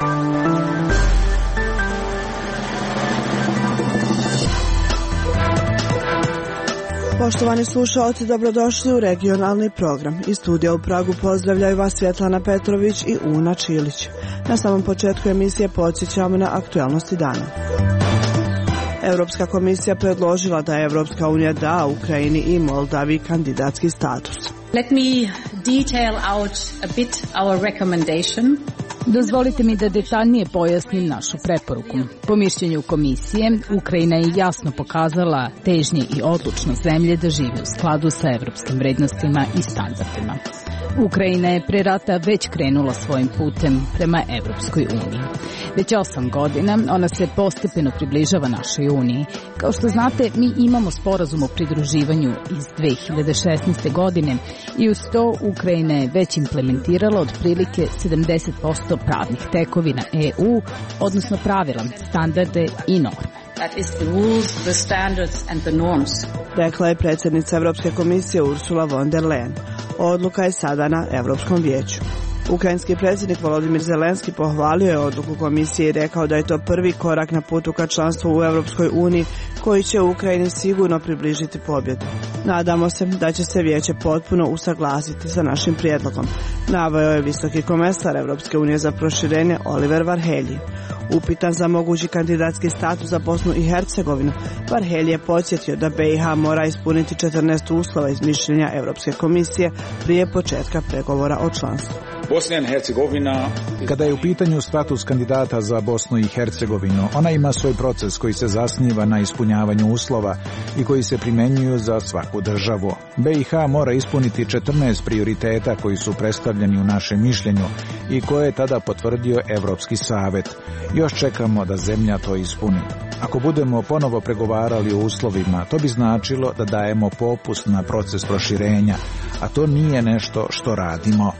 Poštovani slušalci, dobrodošli u regionalni program. Iz studija u Pragu pozdravljaju vas Svjetlana Petrović i Una Čilić. Na samom početku emisije podsjećamo na aktualnosti dana. Europska komisija predložila da Europska unija da Ukrajini i Moldaviji kandidatski status. Let me detail out a bit our recommendation. Dozvolite mi da detaljnije pojasnim našu preporuku. Po mišljenju komisije, Ukrajina je jasno pokazala težnje i odlučnost zemlje da živi u skladu sa evropskim vrednostima i standardima. Ukrajina je pre rata već krenula svojim putem prema Evropskoj uniji. Već 8 godina ona se postepeno približava našoj uniji. Kao što znate, mi imamo sporazum o pridruživanju iz 2016. godine i uz to Ukrajina je već implementirala otprilike 70% pravnih tekovina EU, odnosno pravila, standarde i norme. That is the rules, the standards and the norms. Rekla je predsjednica Europske komisije Ursula von der Leyen. Odluka je sada na Europskom vijeću. Ukrajinski predsjednik Volodymyr Zelenski pohvalio je odluku komisije i rekao da je to prvi korak na putu ka članstvu u Europskoj uniji koji će Ukrajini sigurno približiti pobjedu. Nadamo se da će se vijeće potpuno usaglasiti sa našim prijedlogom, naveo je visoki komesar Europske unije za proširenje Oliver Varhelyi. Upitan za mogući kandidatski status za Bosnu i Hercegovinu, Varhelyi je podsjetio da BiH mora ispuniti 14 uslova iz mišljenja Europske komisije prije početka pregovora o članstvu. Kada je u pitanju status kandidata za Bosnu i Hercegovinu, ona ima svoj proces koji se zasniva na ispunjavanju uslova i koji se primjenjuju za svaku državu. BiH mora ispuniti 14 prioriteta koji su predstavljeni u našem mišljenju i koje je tada potvrdio Evropski savet. Još čekamo da zemlja to ispuni. Ako budemo ponovo pregovarali o uslovima, to bi značilo da dajemo popust na proces proširenja, a to nije nešto što radimo.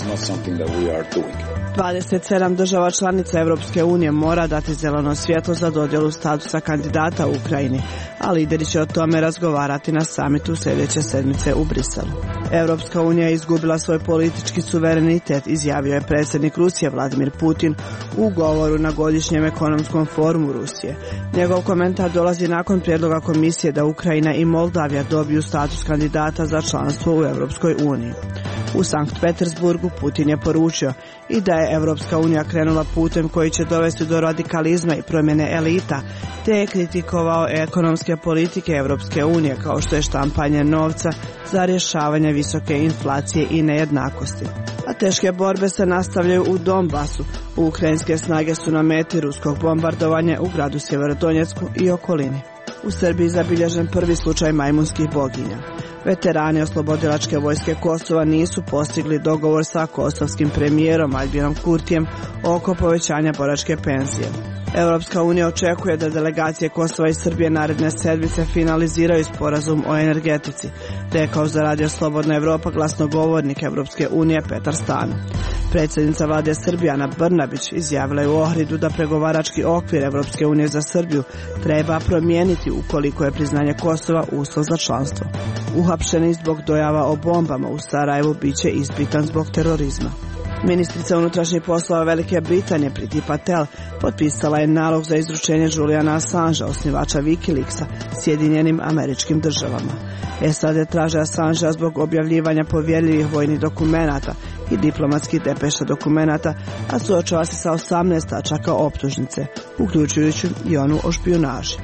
27 država članica Europske unije mora dati zeleno svjetlo za dodjelu statusa kandidata u Ukrajini, a lideri će o tome razgovarati na samitu sljedeće sedmice u Briselu. Europska unija je izgubila svoj politički suverenitet, izjavio je predsjednik Rusije Vladimir Putin u govoru na godišnjem ekonomskom forumu Rusije. Njegov komentar dolazi nakon prijedloga komisije da Ukrajina i Moldavija dobiju status kandidata za članstvo u Europskoj uniji. U Sankt Petersburgu Putin je poručio i da je Europska unija krenula putem koji će dovesti do radikalizma i promjene elita, te je kritikovao ekonomske politike Europske unije kao što je štampanje novca za rješavanje visoke inflacije i nejednakosti. A teške borbe se nastavljaju u Donbasu. Ukrajinske snage su na meti ruskog bombardovanja u gradu Sjeverodonjecku i okolini. U Srbiji zabilježen prvi slučaj majmunskih boginja. Veterani oslobodilačke vojske Kosova nisu postigli dogovor sa kosovskim premijerom Albinom Kurtijem oko povećanja boračke penzije. Europska unija očekuje da delegacije Kosova i Srbije naredne sedmice finaliziraju sporazum o energetici, rekao za Radio Slobodna Evropa glasnogovornik Europske unije Petar Stano. Predsjednica vlade Srbije Ana Brnabić izjavila je u Ohridu da pregovarački okvir Europske unije za Srbiju treba promijeniti ukoliko je priznanje Kosova uslov za članstvo. Uhapšeni zbog dojava o bombama u Sarajevu biće ispitan zbog terorizma. Ministrica unutrašnjih poslova Velike Britanije Priti Patel potpisala je nalog za izručenje Juliana Assangea, osnivača Wikileaksa, Sjedinjenim Američkim Državama. SAD traže Assangea zbog objavljivanja povjerljivih vojnih dokumenata i diplomatskih depeša dokumenata, a suočava se sa 18 tačaka optužnice, uključujući i onu o špijunaži.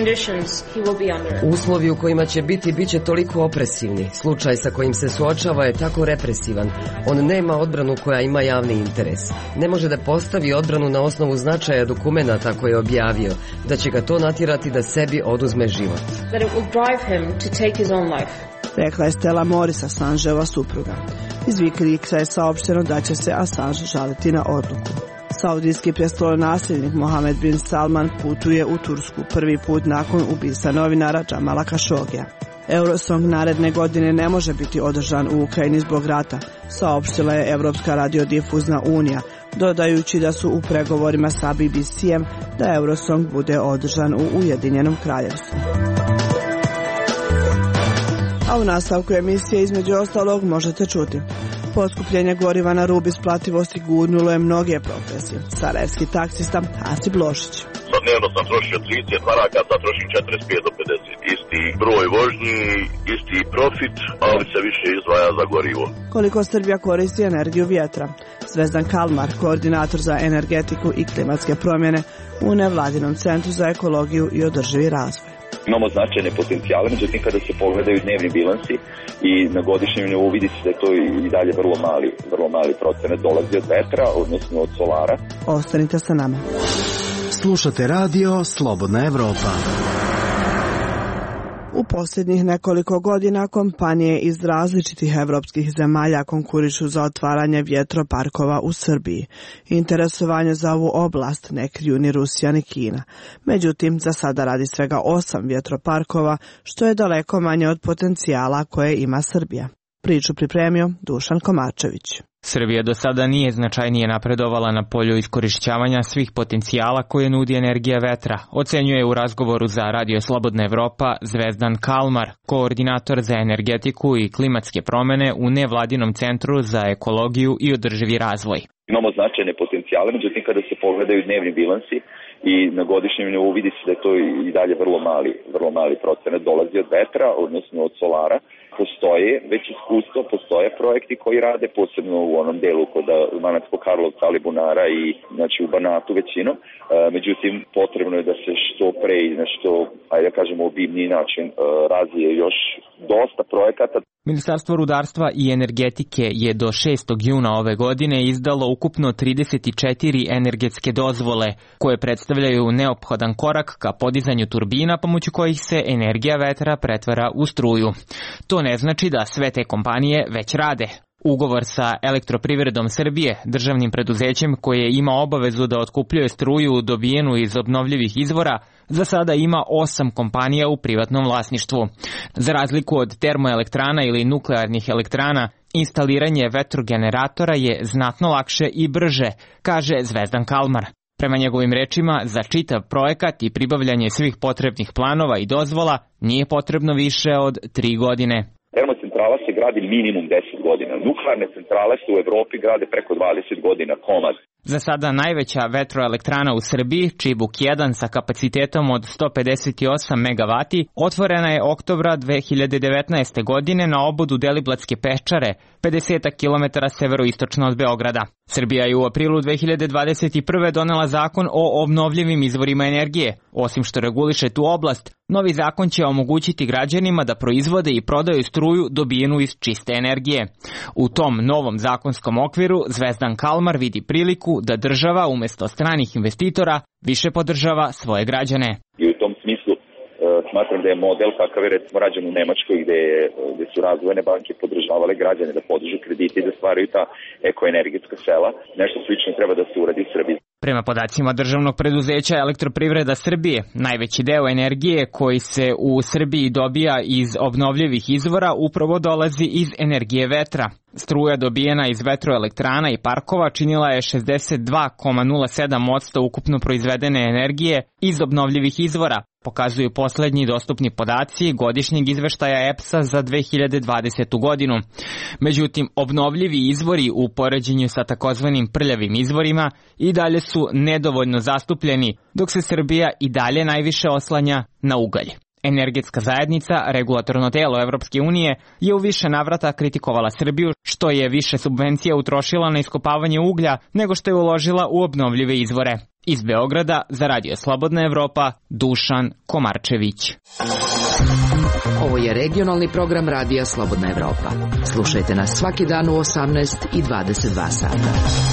Uslovi u kojima će biti bit će toliko opresivni. Slučaj sa kojim se suočava je tako represivan. On nema odbranu koja ima javni interes. Ne može da postavi odbranu na osnovu značaja dokumenata koje je objavio, da će ga to natjerati da sebi oduzme život. Rekla je Stella Morris, Assangeova supruga. Iz Wikileaksa je saopšteno da će se Assange žaliti na odluku. Saudijski prestolonasljednik Mohamed bin Salman putuje u Tursku prvi put nakon ubistva novinara Jamala Khashogija. Eurosong naredne godine ne može biti održan u Ukrajini zbog rata, saopštila je Europska radiodifuzna unija, dodajući da su u pregovorima sa BBC-em da Eurosong bude održan u Ujedinjenom Kraljevstvu. A u nastavku emisije između ostalog možete čuti. Poskupljenje goriva na rub isplativosti gurnulo je mnoge profesije. Sarajevski taksista Hasib Lošić. Dnevno sam trošio 30 maraka, sad trošim 45 do 50. Isti broj vožnji, isti profit, ali se više izdvaja za gorivo. Koliko Srbija koristi energiju vjetra? Zvezdan Kalmar, koordinator za energetiku i klimatske promjene u nevladinom centru za ekologiju i održivi razvoj. Imamo značajne potencijale, međutim kada se pogledaju dnevni bilansi i na godišnjem nivou vidi se da je to i dalje vrlo mali procenat dolazi od vetra, odnosno od solara. Ostanite sa nama. Slušate radio Slobodna Evropa. U posljednjih nekoliko godina kompanije iz različitih evropskih zemalja konkurišu za otvaranje vjetroparkova u Srbiji. Interesovanje za ovu oblast ne kriju ni Rusija ni Kina. Međutim, za sada radi svega 8 vjetroparkova, što je daleko manje od potencijala koje ima Srbija. Priču pripremio Dušan Komarčević. Srbija do sada nije značajnije napredovala na polju iskorišćavanja svih potencijala koje nudi energija vetra, ocenjuje u razgovoru za Radio Slobodna Evropa Zvezdan Kalmar, koordinator za energetiku i klimatske promjene u nevladinom centru za ekologiju i održivi razvoj. Imamo značajne potencijale, međutim kada se pogledaju dnevni bilansi i na godišnjem nivou vidi se da je to i dalje vrlo mali procenat dolazi od vetra, odnosno od solara. Postoje već iskustvo, postoje projekti koji rade, posebno u onom delu kod Banatskog Karlovca, Alibunara i znači u Banatu većinom. Međutim, potrebno je da se što pre i na što, ajde da kažemo, obimniji način razvije još dosta projekata. Ministarstvo rudarstva i energetike je do 6. juna ove godine izdalo ukupno 34 energetske dozvole, koje predstavljaju neophodan korak ka podizanju turbina pomoću kojih se energija vetra pretvara u struju. To ne znači da sve te kompanije već rade. Ugovor sa Elektroprivredom Srbije, državnim preduzećem koje ima obavezu da otkupljuje struju dobijenu iz obnovljivih izvora, za sada ima 8 kompanija u privatnom vlasništvu. Za razliku od termoelektrana ili nuklearnih elektrana, instaliranje vetrogeneratora je znatno lakše i brže, kaže Zvezdan Kalmar. Prema njegovim rečima, za čitav projekat i pribavljanje svih potrebnih planova i dozvola nije potrebno više od 3 godine. Termocentrala se gradi minimum 10 godina. Nuklearne centrale se u Evropi grade preko 20 godina komad. Za sada najveća vetroelektrana u Srbiji, Čibuk 1 sa kapacitetom od 158 MW, otvorena je oktobra 2019. godine na obodu Deliblatske peščare, 50 km severoistočno od Beograda. Srbija je u aprilu 2021. donela zakon o obnovljivim izvorima energije. Osim što reguliše tu oblast, novi zakon će omogućiti građanima da proizvode i prodaju struju dobijenu iz čiste energije. U tom novom zakonskom okviru Zvezdan Kalmar vidi priliku da država umjesto stranih investitora više podržava svoje građane. I u tom smislu smatram da je model kakav je recimo rađen u Nemačkoj gdje su razvojne banke podržavale građane da podižu kredite i da stvaraju ta ekoenergetska sela. Nešto slično treba da se uradi u Srbiji. Prema podacima državnog preduzeća Elektroprivreda Srbije, najveći deo energije koji se u Srbiji dobija iz obnovljivih izvora upravo dolazi iz energije vetra. Struja dobijena iz vetroelektrana i parkova činila je 62,07% ukupno proizvedene energije iz obnovljivih izvora, pokazuju posljednji dostupni podaci godišnjeg izveštaja EPS-a za 2020. godinu. Međutim, obnovljivi izvori u poređenju sa takozvanim prljavim izvorima i dalje su nedovoljno zastupljeni, dok se Srbija i dalje najviše oslanja na ugalj. Energetska zajednica, regulatorno telo Evropske unije, je u više navrata kritikovala Srbiju što je više subvencija utrošila na iskopavanje uglja nego što je uložila u obnovljive izvore. Iz Beograda za Radio Slobodna Evropa, Dušan Komarčević. Ovo je regionalni program Radija Slobodna Evropa. Slušajte nas svaki dan u 18 i 22 sata.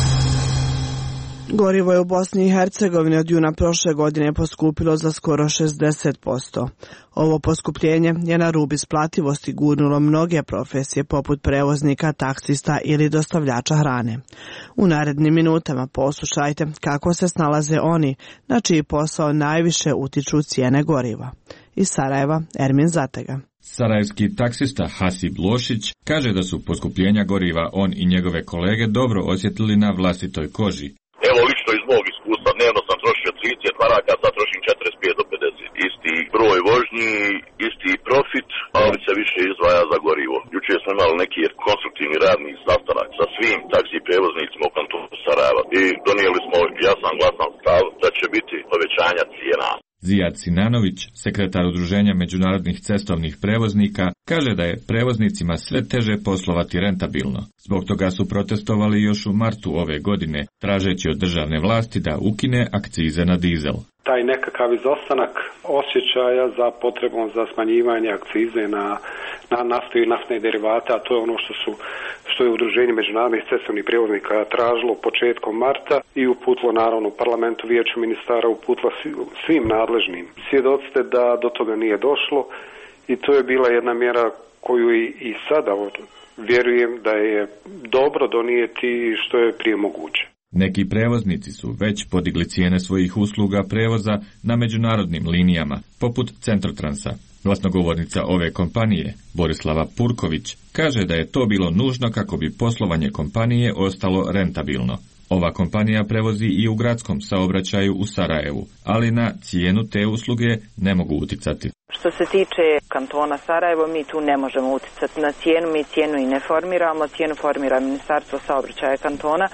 Gorivo je u Bosni i Hercegovini od juna prošle godine poskupilo za skoro 60%. Ovo poskupljenje je na rub isplativosti gurnulo mnoge profesije poput prevoznika, taksista ili dostavljača hrane. U narednim minutama poslušajte kako se snalaze oni na čiji posao najviše utiču cijene goriva. Iz Sarajeva, Ermin Zatega. Sarajevski taksista Hasib Lošić kaže da su poskupljenja goriva on i njegove kolege dobro osjetili na vlastitoj koži. Evo lično iz mog iskustva, dnevno sam trošio 30 maraka, sad trošim 45 do 50. Isti broj vožnji, isti profit, ali se više izdvaja za gorivo. Jučer smo imali imali neki konstruktivni radni sastanak sa svim taksi prevoznicima u kantonu Sarajeva i donijeli smo jasan glasan stav da će biti povećanja cijena. Zijad Sinanović, sekretar Udruženja međunarodnih cestovnih prevoznika, kaže da je prevoznicima sve teže poslovati rentabilno. Zbog toga su protestovali još u martu ove godine, tražeći od državne vlasti da ukine akcize na dizel. Taj nekakav izostanak osjećaja za potrebom za smanjivanje akcize na naftu i naftne derivate, a to je ono što je Udruženje međunarodnih cestovnih prijevoznika tražilo početkom marta i uputilo naravno parlamentu, vijeću ministara, uputilo svim nadležnim. Svjedoci ste da do toga nije došlo i to je bila jedna mjera koju i sada vjerujem da je dobro donijeti što je prije moguće. Neki prevoznici su već podigli cijene svojih usluga prevoza na međunarodnim linijama, poput Centrotransa. Glasnogovornica ove kompanije, Borislava Purković, kaže da je to bilo nužno kako bi poslovanje kompanije ostalo rentabilno. Ova kompanija prevozi i u gradskom saobraćaju u Sarajevu, ali na cijenu te usluge ne mogu uticati. Što se tiče kantona Sarajevo, mi tu ne možemo uticati na cijenu, mi cijenu i ne formiramo, cijenu formira Ministarstvo saobraćaja kantona.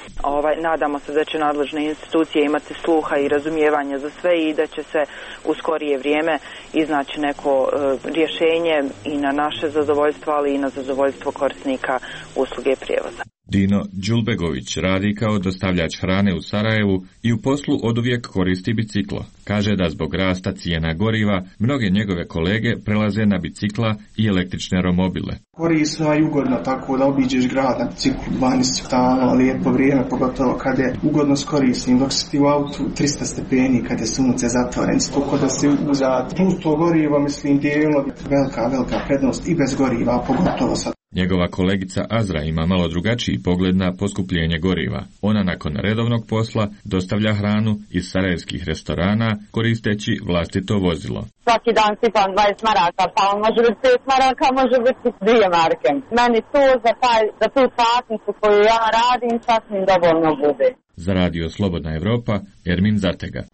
Nadamo se da će nadležne institucije imati sluha i razumijevanja za sve i da će se u skorije vrijeme iznaći neko rješenje i na naše zadovoljstvo, ali i na zadovoljstvo korisnika usluge prijevoza. Dino Đulbegović radi kao dostavljač hrane u Sarajevu i u poslu oduvijek koristi biciklo. Kaže da zbog rasta cijena goriva mnoge njegove kolege prelaze na bicikla i električne romobile. Korisno i ugodno tako da obiđeš grad na biciklu 12 dana, lijepo vrijeme, pogotovo kad je ugodno s korisnim, dok si ti u autu 300 stepeni kad je sunce zatvoren, tako da si uzad. Plus to gorivo, mislim, dijelno velika prednost i bez goriva, pogotovo sad. Njegova kolegica Azra ima malo drugačiji pogled na poskupljenje goriva. Ona nakon redovnog posla dostavlja hranu iz sarajevskih restorana koristeći vlastito vozilo. Svaki dan sipam 20 maraka, pa on može biti 5 maraka, može biti 2 marke. Meni to za tu satnicu koju ja radim sasvim dovoljno bude. Za Radio Slobodna Evropa, Ermin Zatega.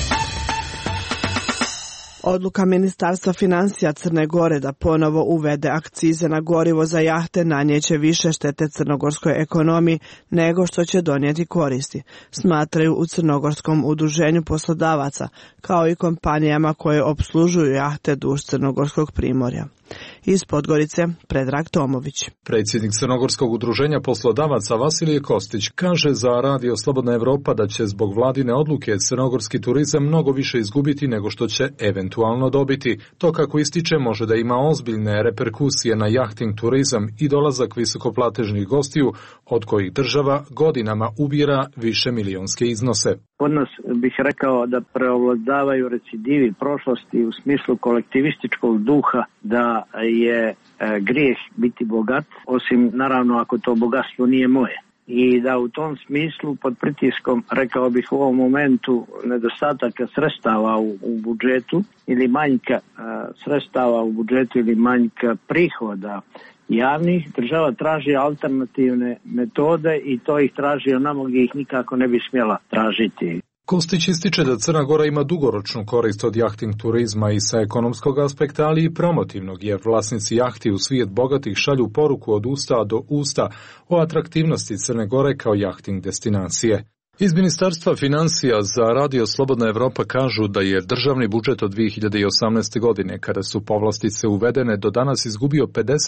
Odluka Ministarstva financija Crne Gore da ponovo uvede akcize na gorivo za jahte nanijeće više štete crnogorskoj ekonomiji nego što će donijeti koristi, smatraju u Crnogorskom udruženju poslodavaca, kao i kompanijama koje opslužuju jahte duž Crnogorskog primorja. Iz Podgorice, Predrag Tomović. Predsjednik Crnogorskog udruženja poslodavaca Vasilije Kostić kaže za Radio Slobodna Evropa da će zbog vladine odluke crnogorski turizam mnogo više izgubiti nego što će eventualno dobiti. To, kako ističe, može da ima ozbiljne reperkusije na jahting turizam i dolazak visokoplatežnih gostiju, od kojih država godinama ubira više milionske iznose. Kod nas bih rekao da preovladavaju recidivi prošlosti u smislu kolektivističkog duha, da je grijeh biti bogat, osim naravno ako to bogatstvo nije moje. I da u tom smislu pod pritiskom, rekao bih u ovom momentu, nedostataka sredstava u budžetu ili manjka sredstava u budžetu ili manjka prihoda javnih, država traži alternativne metode i to ih traži onamo gdje ih nikako ne bi smjela tražiti. Kostić ističe da Crna Gora ima dugoročnu korist od jahting turizma i sa ekonomskog aspekta, ali i promotivnog, jer vlasnici jahti u svijet bogatih šalju poruku od usta do usta o atraktivnosti Crne Gore kao jahting destinacije. Iz Ministarstva financija za Radio Slobodna Evropa kažu da je državni budžet od 2018. godine, kada su povlastice uvedene, do danas izgubio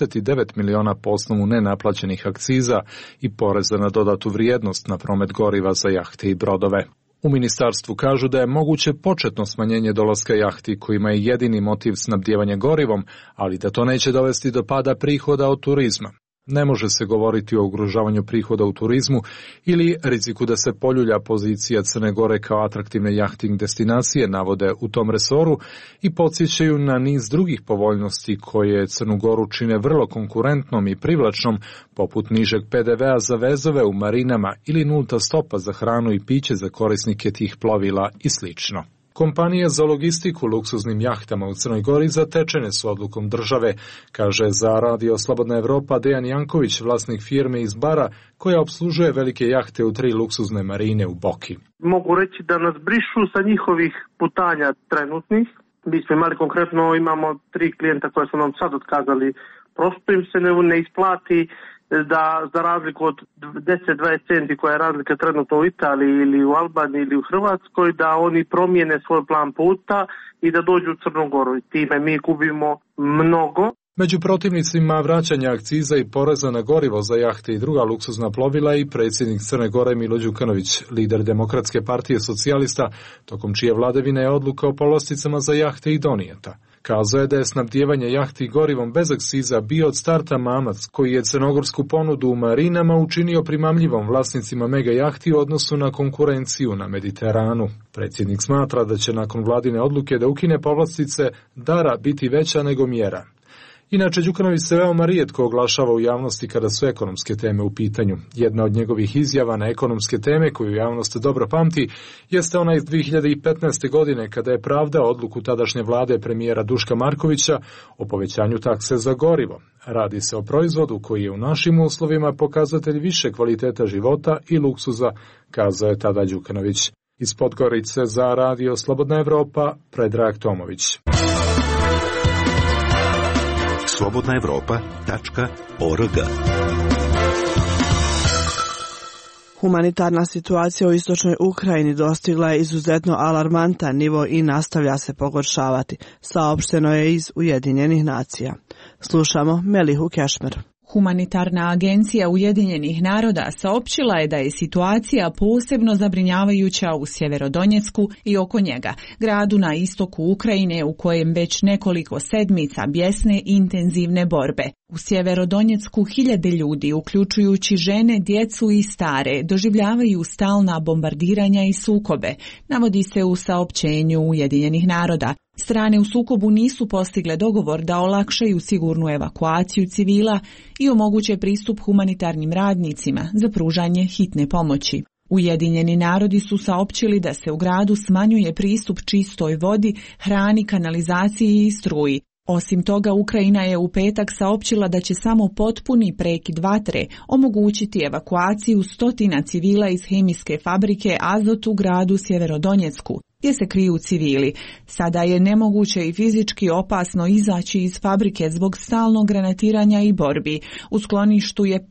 59 miliona po osnovu nenaplaćenih akciza i poreza na dodatu vrijednost na promet goriva za jahte i brodove. U ministarstvu kažu da je moguće početno smanjenje dolaska jahti kojima je jedini motiv snabdijevanje gorivom, ali da to neće dovesti do pada prihoda od turizma. Ne može se govoriti o ugrožavanju prihoda u turizmu ili riziku da se poljulja pozicija Crne Gore kao atraktivne jahting destinacije, navode u tom resoru i podsjećaju na niz drugih povoljnosti koje Crnu Goru čine vrlo konkurentnom i privlačnom, poput nižeg PDV-a za vezove u marinama ili nulta stopa za hranu i piće za korisnike tih plovila i slično. Kompanije za logistiku luksuznim jahtama u Crnoj Gori zatečene su odlukom države, kaže za Radio Slobodna Evropa Dejan Janković, vlasnik firme iz Bara, koja opslužuje velike jahte u 3 luksuzne marine u Boki. Mogu reći da nas brišu sa njihovih putanja trenutnih. Mi smo imali konkretno, imamo 3 klijenta koje su nam sad otkazali Prosto im se ne isplati da za razliku od 10-20 centi koja je razlika trenutno u Italiji ili u Albaniji ili u Hrvatskoj, da oni promijene svoj plan puta i da dođu u Crnu Goru. I time mi gubimo mnogo. Među protivnicima vraćanja akciza i poreza na gorivo za jahte i druga luksuzna plovila i predsjednik Crne Gore Milo Đukanović, lider Demokratske partije socijalista, tokom čije vladavine je odluka o povlasticama za jahte i donijeta. Kazao je da je snabdijevanje jahti gorivom bez akciza bio od starta mamac koji je crnogorsku ponudu u marinama učinio primamljivom vlasnicima mega jahti u odnosu na konkurenciju na Mediteranu. Predsjednik smatra da će nakon vladine odluke da ukine povlastice dara biti veća nego mjera. Inače, Đukanović se veoma rijetko oglašava u javnosti kada su ekonomske teme u pitanju. Jedna od njegovih izjava na ekonomske teme, koju javnost dobro pamti, jeste ona iz 2015. godine kada je pravdao odluku tadašnje vlade premijera Duška Markovića o povećanju takse za gorivo. Radi se o proizvodu koji je u našim uslovima pokazatelj više kvaliteta života i luksuza, kazao je tada Đukanović. Iz Podgorice za Radio Slobodna Evropa, Predrag Tomović. slobodnaevropa.org. Humanitarna situacija u istočnoj Ukrajini dostigla je izuzetno alarmantan nivo i nastavlja se pogoršavati, saopšteno je iz Ujedinjenih nacija. Slušamo Melihu Kešmer. Humanitarna agencija Ujedinjenih naroda saopćila je da je situacija posebno zabrinjavajuća u Sjeverodonjecku i oko njega, gradu na istoku Ukrajine u kojem već nekoliko sedmica bjesne intenzivne borbe. U Sjeverodonjecku hiljade ljudi, uključujući žene, djecu i stare, doživljavaju stalna bombardiranja i sukobe, navodi se u saopćenju Ujedinjenih naroda. Strane u sukobu nisu postigle dogovor da olakšaju sigurnu evakuaciju civila i omoguće pristup humanitarnim radnicima za pružanje hitne pomoći. Ujedinjeni narodi su saopćili da se u gradu smanjuje pristup čistoj vodi, hrani, kanalizaciji i struji. Osim toga, Ukrajina je u petak saopćila da će samo potpuni prekid vatre omogućiti evakuaciju stotina civila iz hemijske fabrike Azot u gradu Sjeverodonjecku, gdje se kriju civili. Sada je nemoguće i fizički opasno izaći iz fabrike zbog stalnog granatiranja i borbi. U skloništu je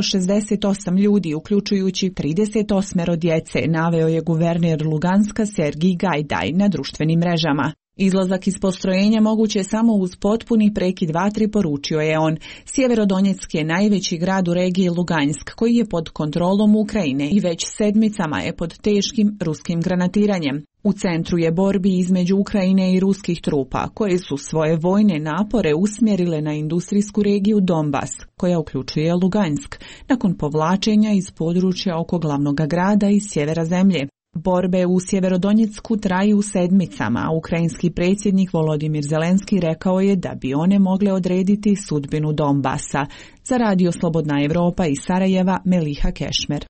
568 ljudi, uključujući 38 djece, naveo je guverner Luganska Sergij Gajdaj na društvenim mrežama. Izlazak iz postrojenja moguće samo uz potpuni prekid vatri, poručio je on. Sjeverodonjeck je najveći grad u regiji Lugansk, koji je pod kontrolom Ukrajine i već sedmicama je pod teškim ruskim granatiranjem. U centru je borbi između Ukrajine i ruskih trupa, koje su svoje vojne napore usmjerile na industrijsku regiju Donbas, koja uključuje Lugansk, nakon povlačenja iz područja oko glavnog grada i sjevera zemlje. Borbe u Sjeverodonjecku traju sedmicama, a ukrajinski predsjednik Volodimir Zelenski rekao je da bi one mogle odrediti sudbinu Donbasa. Za Radio Slobodna Evropa iz Sarajeva, Meliha Kešmer.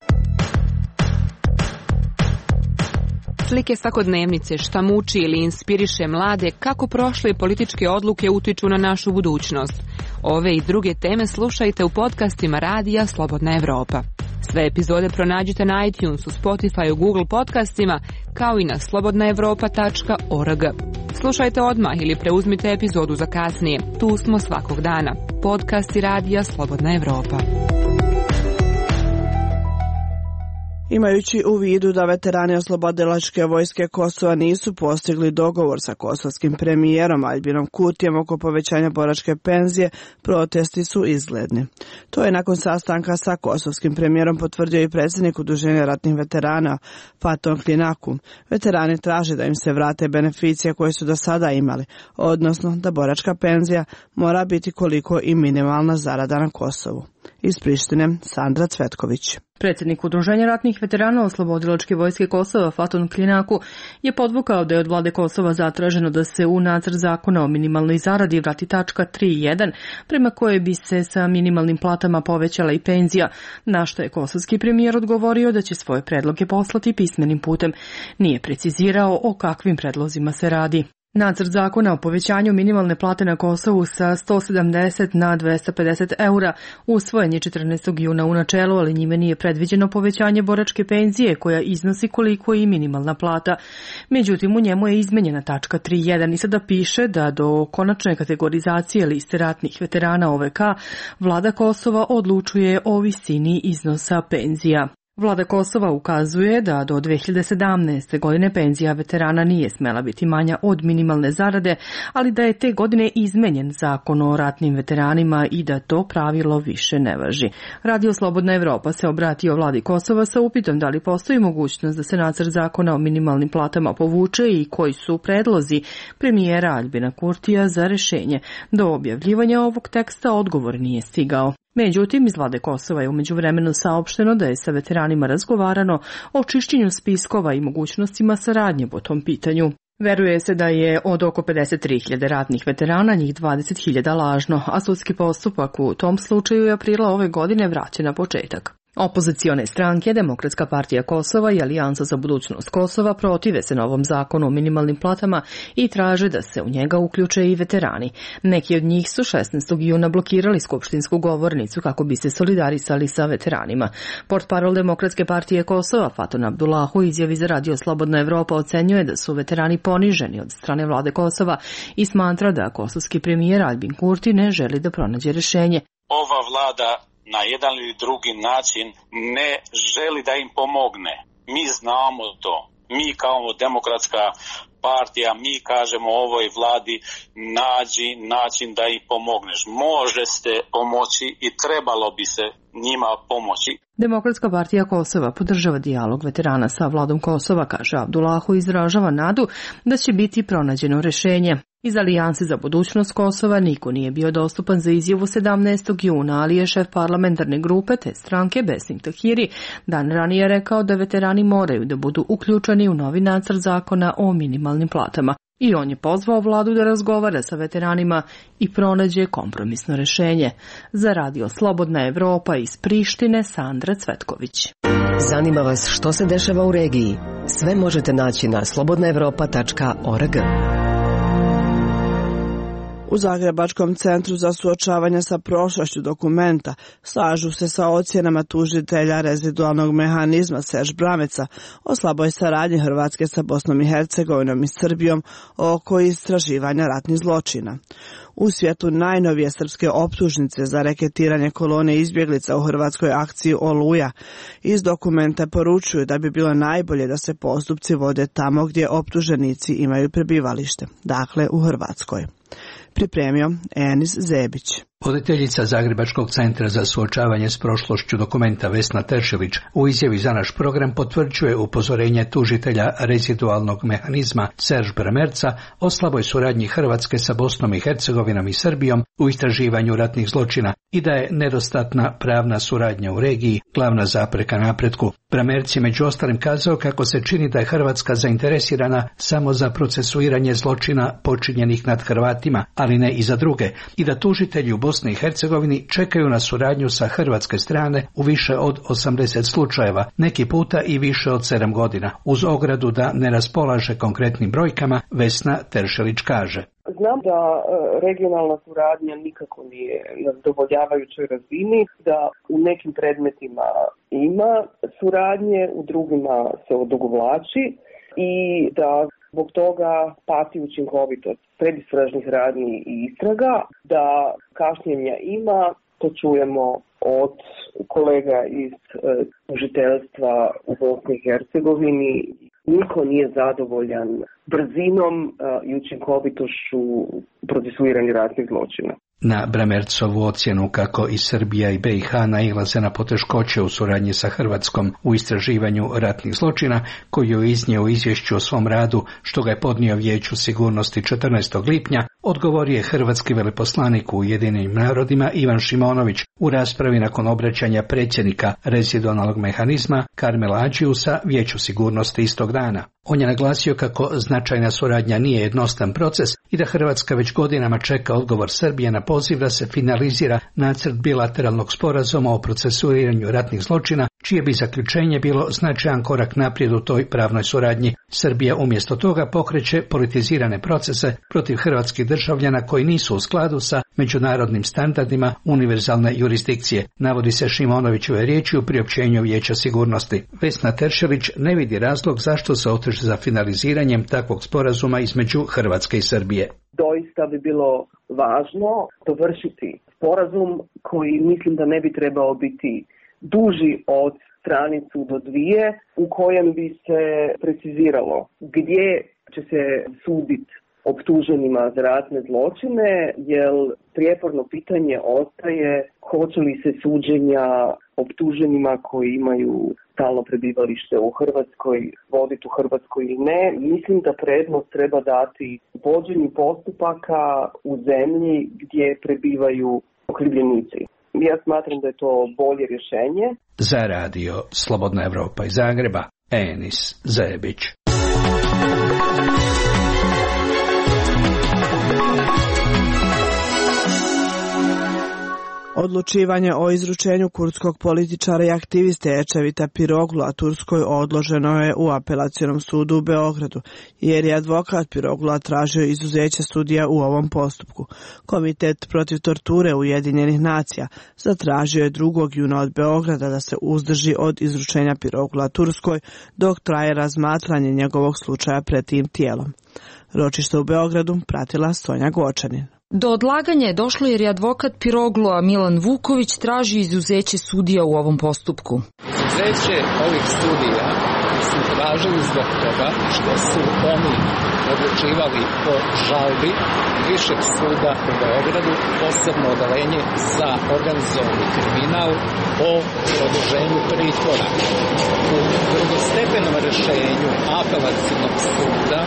Slike svakodnevnice, šta muči ili inspiriše mlade, kako prošle političke odluke utiču na našu budućnost. Ove i druge teme slušajte u podcastima Radija Slobodna Evropa. Sve epizode pronađite na iTunesu, Spotify, Google podcastima, kao i na slobodnaevropa.org. Slušajte odmah ili preuzmite epizodu za kasnije. Tu smo svakog dana. Podcasti Radija Slobodna Evropa. Imajući u vidu da veterani oslobodilačke vojske Kosova nisu postigli dogovor sa kosovskim premijerom Aljbinom Kurtijem oko povećanja boračke penzije, protesti su izgledni. To je nakon sastanka sa kosovskim premijerom potvrdio i predsjednik Udruženja ratnih veterana Faton Klinaku. Veterani traže da im se vrate beneficije koje su do sada imali, odnosno da boračka penzija mora biti koliko i minimalna zarada na Kosovu. Iz Prištine, Sandra Cvetković. Predsjednik Udruženja ratnih veterana oslobodilačke vojske Kosova Faton Klinaku je podvukao da je od vlade Kosova zatraženo da se u nacrt zakona o minimalnoj zaradi vrati tačka 3.1, prema koje bi se sa minimalnim platama povećala i penzija, na što je kosovski premijer odgovorio da će svoje predloge poslati pismenim putem. Nije precizirao o kakvim predlozima se radi. Nacrt zakona o povećanju minimalne plate na Kosovu sa 170 na 250 eura usvojen je 14. juna u načelu, ali njime nije predviđeno povećanje boračke penzije koja iznosi koliko i minimalna plata. Međutim, u njemu je izmenjena tačka 3.1 i sada piše da do konačne kategorizacije liste ratnih veterana OVK vlada Kosova odlučuje o visini iznosa penzija. Vlada Kosova ukazuje da do 2017. godine penzija veterana nije smela biti manja od minimalne zarade, ali da je te godine izmenjen zakon o ratnim veteranima i da to pravilo više ne važi. Radio Slobodna Evropa se obratio vladi Kosova sa upitom da li postoji mogućnost da se nacrt zakona o minimalnim platama povuče i koji su predlozi premijera Aljbina Kurtija za rešenje. Do objavljivanja ovog teksta odgovor nije stigao. Međutim, iz vlade Kosova je u međuvremenu saopšteno da je sa veteranima razgovarano o čišćenju spiskova i mogućnostima saradnje po tom pitanju. Veruje se da je od oko 53.000 ratnih veterana njih 20.000 lažno, a sudski postupak u tom slučaju je aprila ove godine vraćen na početak. Opozicione stranke, Demokratska partija Kosova i Alijansa za budućnost Kosova protive se novom zakonu o minimalnim platama i traže da se u njega uključe i veterani. Neki od njih su 16. juna blokirali skupštinsku govornicu kako bi se solidarisali sa veteranima. Portparol Demokratske partije Kosova Faton Abdullahu izjavi za Radio Slobodna Evropa ocenjuje da su veterani poniženi od strane vlade Kosova i smatra da kosovski premijer Aljbin Kurti ne želi da pronađe rešenje. Ova vlada na jedan ili drugi način ne želi da im pomogne. Mi znamo to. Mi kao demokratska partija, mi kažemo ovoj vladi nađi način da im pomogneš. Može se pomoći i trebalo bi se njima pomoći. Demokratska partija Kosova podržava dijalog veterana sa vladom Kosova, kaže Abdullahu, izražava nadu da će biti pronađeno rešenje. Iz Alijanse za budućnost Kosova niko nije bio dostupan za izjavu 17. juna, ali je šef parlamentarne grupe te stranke Besnik Tahiri dan ranije rekao da veterani moraju da budu uključeni u novi nacrt zakona o minimalnim platama. I on je pozvao vladu da razgovara sa veteranima i pronađe kompromisno rešenje. Za Radio Slobodna Evropa iz Prištine, Sandra Cvetković. Zanima vas što se dešava u regiji? Sve možete naći na slobodnaevropa.org. U Zagrebačkom centru za suočavanje sa prošlošću dokumenta slažu se sa ocjenama tužitelja rezidualnog mehanizma Serž Brameca o slaboj saradnji Hrvatske sa Bosnom i Hercegovinom i Srbijom oko istraživanja ratnih zločina. U svijetu najnovije srpske optužnice za reketiranje kolone izbjeglica u hrvatskoj akciji Oluja iz dokumenta poručuju da bi bilo najbolje da se postupci vode tamo gdje optuženici imaju prebivalište, dakle u Hrvatskoj. Pripremio Enis Zebić. Voditeljica Zagrebačkog centra za suočavanje s prošlošću dokumenta Vesna Teršelić u izjavi za naš program potvrđuje upozorenje tužitelja rezidualnog mehanizma Serž Bramerca o slaboj suradnji Hrvatske sa Bosnom i Hercegovinom i Srbijom u istraživanju ratnih zločina i da je nedostatna pravna suradnja u regiji glavna zapreka napretku. Bramerc je među ostalim kazao kako se čini da je Hrvatska zainteresirana samo za procesuiranje zločina počinjenih nad Hrvatima, ali ne i za druge, i da tužitelji u Bosni i Hercegovini čekaju na suradnju sa hrvatske strane u više od 80 slučajeva, neki puta i više od 7 godina. Uz ogradu da ne raspolaže konkretnim brojkama, Vesna Teršelić kaže. Znam da regionalna suradnja nikako nije na zadovoljavajućoj razini, da u nekim predmetima ima suradnje, u drugima se odugovlači i da zbog toga pati učinkovitost predistražnih radnji i istraga, da kašnjenja ima, to čujemo od kolega iz tužiteljstva u Bosni i Hercegovini. Niko nije zadovoljan brzinom i učinkovitošću procesuiranja ratnih zločina. Na Bramercovu ocjenu kako i Srbija i BiH nailaze na poteškoće u suradnji sa Hrvatskom u istraživanju ratnih zločina, koju je iznio u izvješću o svom radu, što ga je podnio Vijeću sigurnosti 14. lipnja, odgovorio je hrvatski veleposlanik u Ujedinjenim narodima Ivan Šimonović u raspravi nakon obraćanja predsjednika rezidualnog mehanizma Karmela Adžiusa Vijeću sigurnosti istog dana. On je naglasio kako značajna suradnja nije jednostan proces i da Hrvatska već godinama čeka odgovor Srbije na poziv da se finalizira nacrt bilateralnog sporazuma o procesuiranju ratnih zločina čije bi zaključenje bilo značajan korak naprijed u toj pravnoj suradnji. Srbija umjesto toga pokreće politizirane procese protiv hrvatskih državljana koji nisu u skladu sa međunarodnim standardima univerzalne jurisdikcije, navodi se Šimonovićove riječi u priopćenju Vijeća sigurnosti. Vesna Teršelić ne vidi razlog zašto se oteže za finaliziranjem takvog sporazuma između Hrvatske i Srbije. Doista bi bilo važno dovršiti sporazum koji mislim da ne bi trebao biti duži od stranicu do dvije, u kojem bi se preciziralo gdje će se suditi optuženima za ratne zločine, jer prijeporno pitanje ostaje hoće li se suđenja optuženima koji imaju stalno prebivalište u Hrvatskoj voditi u Hrvatskoj ili ne. Mislim da prednost treba dati vođenju postupaka u zemlji gdje prebivaju okrivljenici. Ja smatram da je to bolje rješenje. Za radio Slobodna Evropa iz Zagreba, Enis Zebić. Odlučivanje o izručenju kurdskog političara i aktiviste Ečevita Piroglu Turskoj odloženo je u apelacionom sudu u Beogradu, jer je advokat Piroglu tražio izuzeće sudija u ovom postupku. Komitet protiv torture Ujedinjenih nacija zatražio je 2. juna od Beograda da se uzdrži od izručenja Piroglu Turskoj dok traje razmatranje njegovog slučaja pred tim tijelom. Ročište u Beogradu pratila Sonja Gočanin. Do odlaganja je došlo jer je advokat Piroglua Milan Vuković traži izuzeće sudija u ovom postupku. Izuzeće ovih sudija su tražili zbog toga što su oni odlučivali po žalbi Višeg suda u Beogradu, posebno odeljenje za organizovani kriminal o produženju pritvora. U drugostepenom rješenju apelacionog suda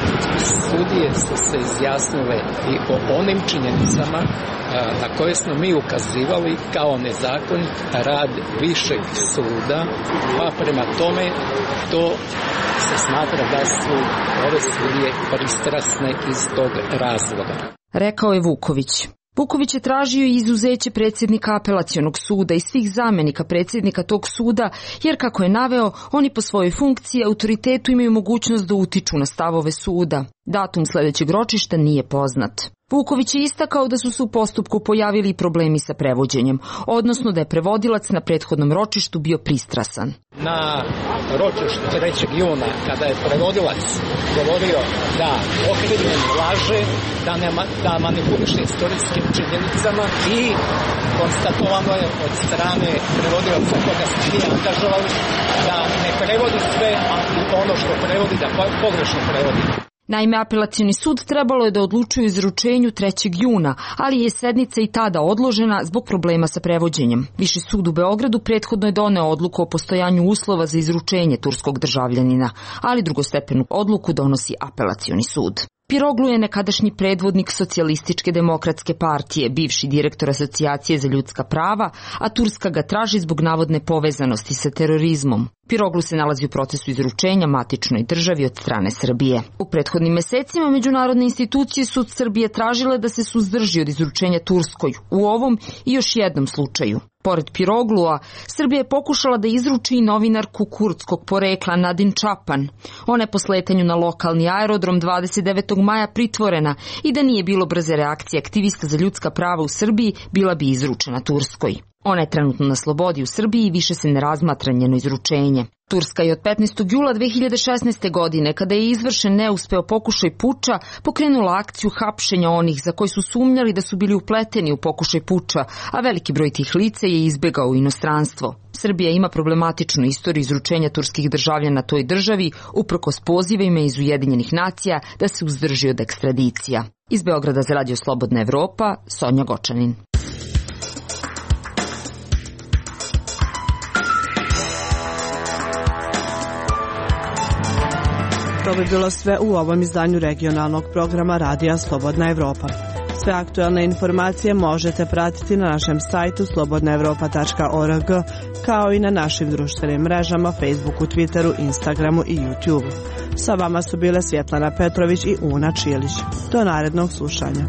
sudije su se izjasnile i o onim činjenicama na koje smo mi ukazivali kao nezakonit rad Višeg suda, pa prema tome to se smatra da su ove sudije pristrasne iz tog razloga. Rekao je Vuković. Vuković je tražio izuzeće predsjednika apelacionog suda i svih zamjenika predsjednika tog suda, jer kako je naveo, oni po svojoj funkciji i autoritetu imaju mogućnost da utiču na stavove suda. Datum sljedećeg ročišta nije poznat. Vuković je istakao da su se u postupku pojavili problemi sa prevođenjem, odnosno da je prevodilac na prethodnom ročištu bio pristrasan. Na ročištu 3. juna, kada je prevodilac govorio da okrivljeni laže, da manipuliše istorijskim činjenicama i konstatovano je od strane prevodilca koga se nije angažovali da ne prevodi sve, a ono što prevodi da pogrešno prevodi. Naime, apelacioni sud trebalo je da odlučuje o izručenju 3. juna, ali je sednica i tada odložena zbog problema sa prevođenjem. Viši sud u Beogradu prethodno je doneo odluku o postojanju uslova za izručenje turskog državljanina, ali drugostepenu odluku donosi apelacioni sud. Piroglu je nekadašnji predvodnik Socijalističke demokratske partije, bivši direktor Asocijacije za ljudska prava, a Turska ga traži zbog navodne povezanosti sa terorizmom. Piroglu se nalazi u procesu izručenja matičnoj državi od strane Srbije. U prethodnim mesecima međunarodne institucije su od Srbije tražile da se suzdrži od izručenja Turskoj u ovom i još jednom slučaju. Pored Piroglua, Srbija je pokušala da izruči i novinarku kurdskog porekla Nadin Čapan. Ona je po sletanju na lokalni aerodrom 29. maja pritvorena i da nije bilo brze reakcije aktivista za ljudska prava u Srbiji, bila bi izručena Turskoj. Ona je trenutno na slobodi u Srbiji i više se ne razmatra njeno izručenje. Turska je od 15. jula 2016. godine, kada je izvršen neuspeo pokušaj puča, pokrenula akciju hapšenja onih za koji su sumnjali da su bili upleteni u pokušaj puča, a veliki broj tih lica je izbegao u inostranstvo. Srbija ima problematičnu istoriju izručenja turskih državljana toj državi, uprkos pozivima iz Ujedinjenih nacija da se uzdrži od ekstradicija. Iz Beograda za Radio Slobodna Evropa, Sonja Gočanin. To bi bilo sve u ovom izdanju regionalnog programa Radija Slobodna Evropa. Sve aktualne informacije možete pratiti na našem sajtu slobodnaevropa.org, kao i na našim društvenim mrežama Facebooku, Twitteru, Instagramu i YouTubeu. Sa vama su bile Svjetlana Petrović i Una Čilić. Do narednog slušanja.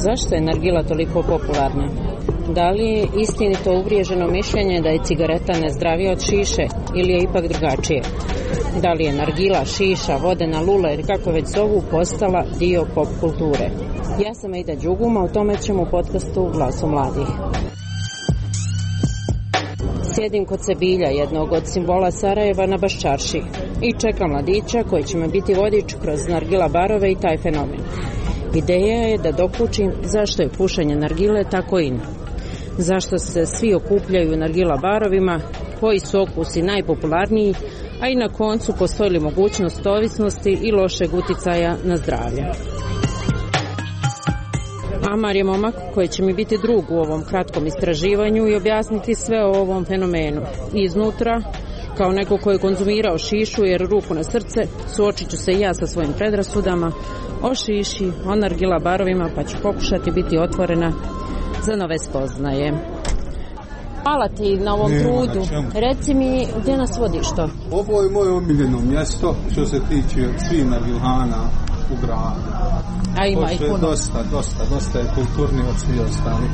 Zašto je nargila toliko popularna? Da li je istinito uvriježeno mišljenje da je cigareta nezdravija od šiše ili je ipak drugačije? Da li je nargila, šiša, vodena lula ili kako već zovu postala dio pop kulture? Ja sam Aida Đuguma, o tome ćemo u podcastu Glasu mladih. Sjedim kod Sebilja, jednog od simbola Sarajeva, na Baščarši i čekam mladića koji će me biti vodič kroz nargila barove i taj fenomen. Ideja je da dokučim zašto je pušenje nargile tako in. Zašto se svi okupljaju u nargila barovima, koji su okusi najpopularniji, a i na koncu postoji li mogućnost ovisnosti i lošeg uticaja na zdravlje. Amar je momak koji će mi biti drug u ovom kratkom istraživanju i objasniti sve o ovom fenomenu. Iznutra, kao neko koji je konzumirao šišu, jer ruku na srce, suočit ću se i ja sa svojim predrasudama o šiši, o nargila barovima, pa ću pokušati biti otvorena za nove spoznaje. Hvala ti na ovom trudu. Reci mi, gdje nas vodiš to? Ovo je moje omiljeno mjesto što se tiče svih nargilhana u gradu. A ima i puno. Dosta je kulturni od svih ostalih.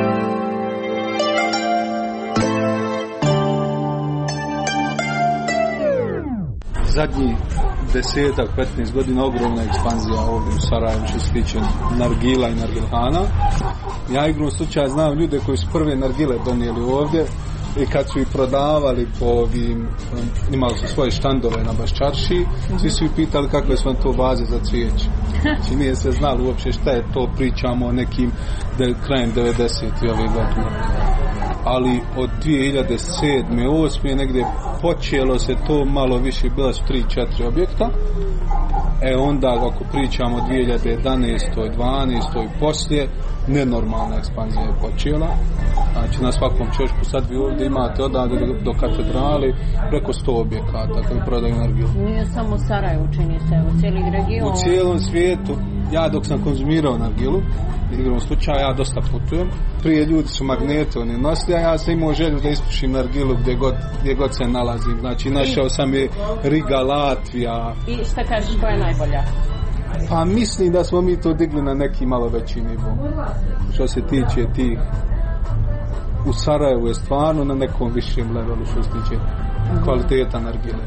Zadnji 10-15 godina ogromna ekspanzija ovdje u Sarajevu što se tiče nargila i nargilhana. Ja igrom slučaja znam ljude koji su prve nargile donijeli ovdje i kad su ih prodavali po ovim, imali su svoje štandove na Baščarši, svi su ih pitali kakve su vam to vaze za cvijeće. Znači nije se znalo uopće šta je to, pričamo o nekim krajem 90. ove godine. Ali od 2007. 2008. negdje počelo se to malo više, bila su 3-4 objekta. Onda ako pričamo o 2011. 12. i poslije, nenormalna ekspanzija je počela. Znači na svakom čošku sad vi ovdje imate odavde do katedrali preko 100 objekata koji prodaju nargilu. Nije samo Sarajevo, čini se, u cijeli region. U cijelom svijetu. Ja dok sam konzumirao nargilu, igrom slučaja, ja dosta putujem. Prije ljudi su magnete, oni nosili, a ja sam imao želju da ispušim nargilu gdje god se nalazim. Znači našao sam je Riga, Latvija. I šta kažeš, koja je najbolja? Pa mislim da smo mi to digli na neki malo veći nivo. Što se tiče tih, u Sarajevu je stvarno na nekom višem levelu što se tiče kvaliteta nargile.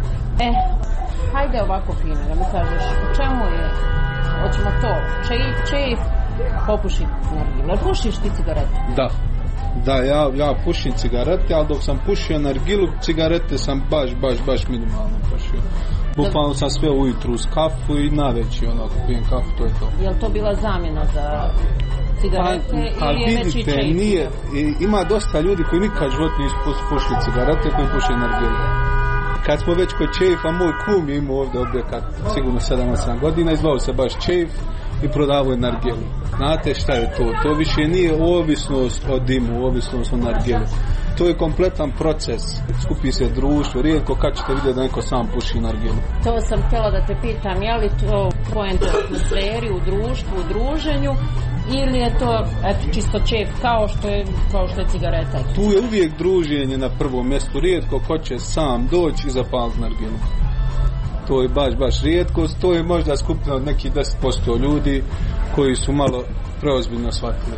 Hajde ovako fino, da mi kažeš, u čemu je, hoćemo to, čejf popušiti nargilu, pušiš ti cigarete? Da, ja pušim cigarete, ali dok sam pušio nargilu, cigarete sam baš minimalno pušio. Bukvalno sam sve ujutru uz kafu i naveći onako pijem kafu, to je to. Je li to bila zamjena za cigarete ili je veći čejf? Nije, ima dosta ljudi koji nikad život nisu pušili cigarete, koji puše nargilu. Kad smo već kod čejfa, moj kum je imao ovdje objekat sigurno 7-8 godina, izvao se baš čejf i prodavao je nargilu. Znate šta je to? To više nije ovisnost o dimu, ovisnost o nargilu. To je kompletan proces. Skupi se društvo, rijetko kad ćete vidjeti da neko sam puši nargilu. To sam htjela da te pitam, je li to poenta u atmosferi, u društvu, u druženju, ili je to čisto čep kao što je cigareta? Tu je uvijek druženje na prvom mjestu. Rijetko ko će sam doći i zapaliti nargilu. To je baš rijetkost. To je možda skupina od nekih 10% ljudi koji su malo preozbiljno shvatili.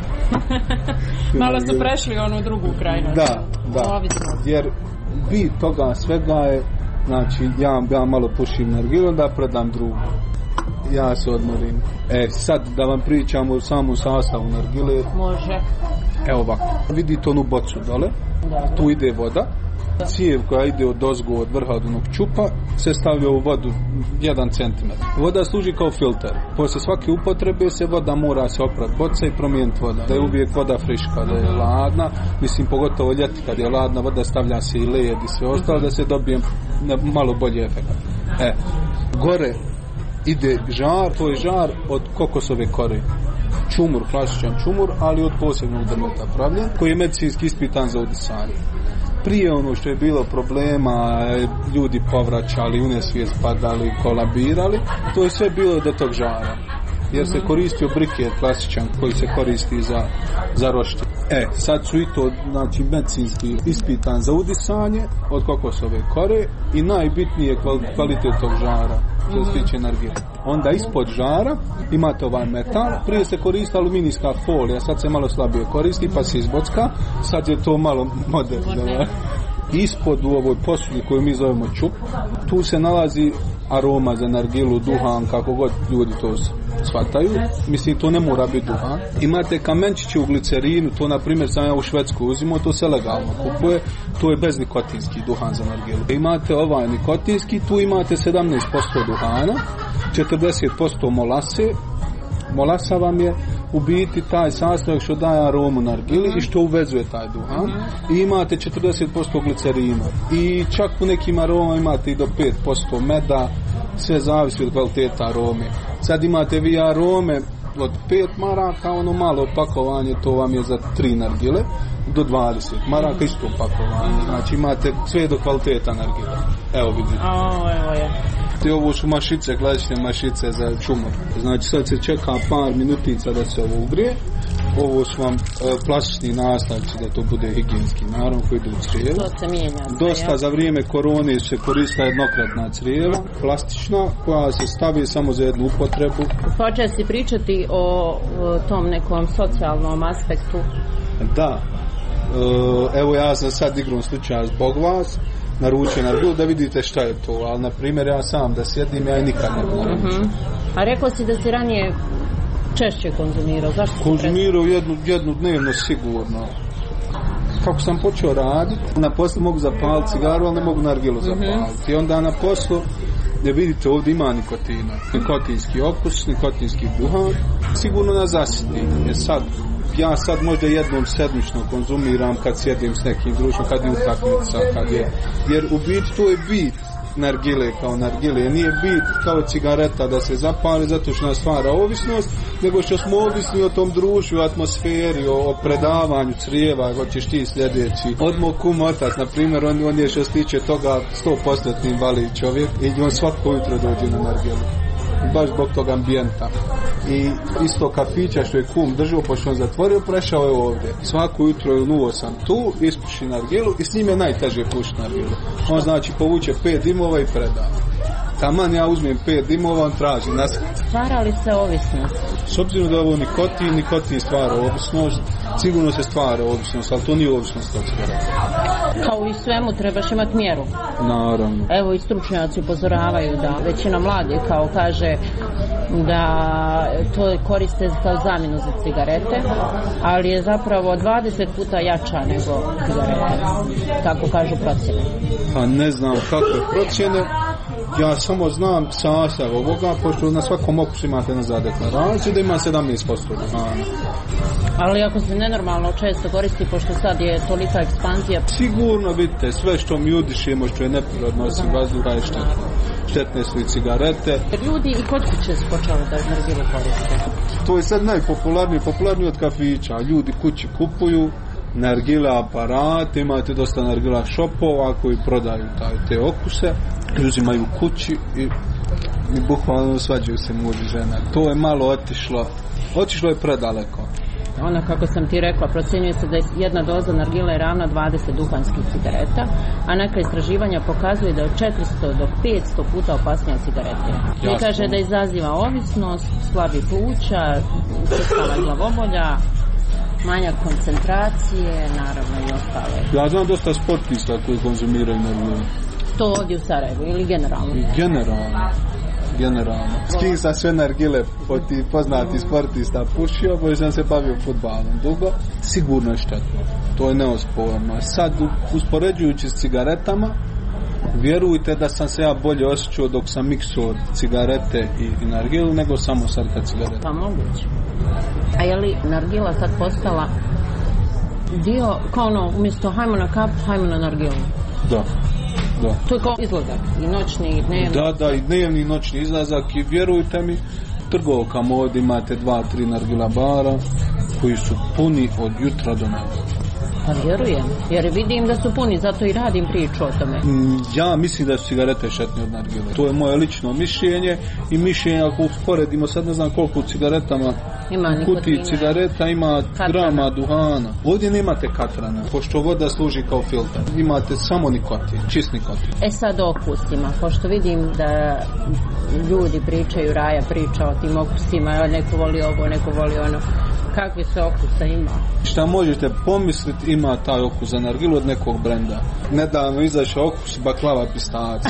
Malo su prešli onu drugu krajnost. Da. Jer bit toga svega je, znači ja malo pušim nargilu, onda predam drugu. Ja se odmorim. Sad da vam pričam o samom sastavu nargile. Može. Evo ovako. Vidite onu bocu dole. Da. Tu ide voda. Cijev koja ide od ozgo, od vrha od onog čupa, se stavlja u vodu 1 cm. Voda služi kao filter. Poslije svake upotrebe se voda mora se oprati boca i promijeniti voda. Da je uvijek voda friška, da je ladna. Mislim, pogotovo ljeti kad je ladna voda, stavlja se i led i sve ostalo da se dobije malo bolji efekt. Gore ide žar, to je žar od kokosove kore. Čumur, klasičan čumur, ali od posebnog drveta pravljen, koji je medicinski ispitan za udisanje. Prije ono što je bilo problema, ljudi povraćali, u nesvijest padali, kolabirali, to je sve bilo do tog žara. Jer se koristio briket klasičan koji se koristi za roštilj. Sad su i to, znači, medicinski ispitan za udisanje od kokosove kore i najbitnije je kvalitet tog žara, što se tiče energije. Onda ispod žara imate ovaj metal, prije se koristi aluminijska folija, sad se malo slabije koristi pa se izbocka, sad je to malo moderno. Ispod u ovoj posudi koju mi zovemo čup, tu se nalazi aroma za nargilu, duhan, kako god ljudi to shvataju. Mislim, to ne mora biti duhan. Imate kamenčiće u glicerinu, to na primjer sam ja u Švedsku uzimao, to se legalno kupuje, to je beznikotinski duhan za nargilu. Imate ovaj nikotinski, tu imate 17% duhana, 40% molase. Molasa vam je u biti taj sastojak što daje aromu nargili i što uvezuje taj duhan. I imate 40% glicerina. I čak u nekim aromama imate i do 5% meda, sve zavisi od kvaliteta arome. Sad imate vi arome od 5 maraka, ono malo opakovanje, to vam je za 3 nargile, do 20 maraka isto opakovanje. Znači imate sve do kvaliteta nargile. Evo vidite. Evo je. Ovo su mašice, klasične mašice za čumor. Znači sad se čeka par minutica da se ovo ugrije. Ovo su vam plastični nastavci da to bude higijenski, naravno, koji idu u crijevo. To se mijenja. Dosta za vrijeme korone se koristila jednokratna crijeva, plastična, koja se stavi samo za jednu upotrebu. Počeo si pričati o tom nekom socijalnom aspektu. Da. Evo ja sam sad igrom slučaja zbog vas naručio nargilu da vidite šta je to, ali na primjer ja sam da sjedim, ja i nikad ne naručio. A rekao si da si ranije češće konzumirao, zašto si konzumirao jednu dnevno sigurno. Kako sam počeo raditi, na poslu mogu zapaliti cigaru, ali ne mogu nargilu zapaliti. I onda na poslu, gdje vidite ovdje ima nikotina, nikotinski okus, nikotinski duhan, sigurno nas zasiti. Ja sad možda jednom sedmično konzumiram kad sjedim s nekim društvom, kad je utakmica, jer u biti to je bit nargile kao nargile, nije bit kao cigareta da se zapali zato što nas stvara ovisnost, nego što smo ovisni o tom društvu, atmosferi, o predavanju crijeva, hoćeš ti sljedeći. Od mog kum otac, na primjer, on je što se tiče toga 100% invalid čovjek i on svako jutro dođe na nargilu. Baš zbog tog ambijenta. I isto kafića što je kum držao, pošto on zatvorio, prešao je ovdje. Svako jutro je nuo sam tu, ispuši nargilu i s njim je najteže pušiti nargilu. On znači povuče 5 dimova i preda. Taman ja uzmem 5 dimova, on traži nas. Stvara li se ovisnost? S obzirom da je ovo nikotin stvara ovisnost, sigurno se stvara ovisnost, ali to nije ovisnost od cigareta. Kao i svemu trebaš imati mjeru. Naravno. Evo i stručnjaci upozoravaju da većina mladih kao kaže da to koriste kao zamjenu za cigarete, ali je zapravo 20 puta jača nego cigarete. Tako kažu procjene. Pa ne znam kakve procjene. Ja samo znam sastav ovoga, pošto na svakom okusu imate nazad deklaraciju da ima 17% duhana. Ali ako se nenormalno često koristi, pošto sad je tolika ekspanzija... Sigurno vidite, sve što mi udišemo, što je neprirodno, osim vazduha je štetno. Štetne su i cigarete. Ljudi i kod kuće su počeli da nargile koriste. To je sad popularniji od kafića. Ljudi kući kupuju nargile aparate, imate dosta nargila shopova koji prodaju te okuse, uzimaju kući i bukvalno svađaju se muž i žena. To je malo otišlo je predaleko. Ono kako sam ti rekla, procjenjuje se da je jedna doza nargile je ravna 20 duhanskih cigareta, a neka istraživanja pokazuje da je od 400 do 500 puta opasnija cigarete. I kaže da izaziva ovisnost, slabi pluća, učestala glavobolja, manjak koncentracije, naravno i ostale. Ja znam dosta sportista koji konzumiraju nargile. To ovdje u Sarajevu ili generalno? Generalno. S kim sam sve nargile poznati sportista pušio, jer sam se bavio fudbalom dugo, sigurno je štetno. To je neosporno. Sad, uspoređujući s cigaretama, vjerujte da sam se ja bolje osjećao dok sam miksuo cigarete i nargilu, nego samo sad kad cigarete. Pa moguće. A je li nargila sad postala dio, kao ono, umjesto hajmo na kap, hajmo na nargilu? Da. To je kao izlazak, i noćni, i dnevni. Da, i dnevni, i noćni izlazak, i vjerujte mi, trgovkama ovdje imate 2-3 nargila bara koji su puni od jutra do neba. Pa vjerujem, jer vidim da su puni, zato i radim priču o tome. Ja mislim da su cigarete štetne od nargile. To je moje lično mišljenje i mišljenje ako usporedimo, sad ne znam koliko u cigaretama, u kutiji cigareta ima grama duhana. Ovdje nemate katrana, pošto voda služi kao filtar. Imate samo nikotin, čist nikotin. Sad okusima, pošto vidim da ljudi pričaju, Raja priča o tim okusima, neko voli ovo, neko voli ono. Kakvi se okusa ima? Šta možete pomisliti ima taj okus za nargilu od nekog brenda. Nedavno izašao okus baklava pistacija.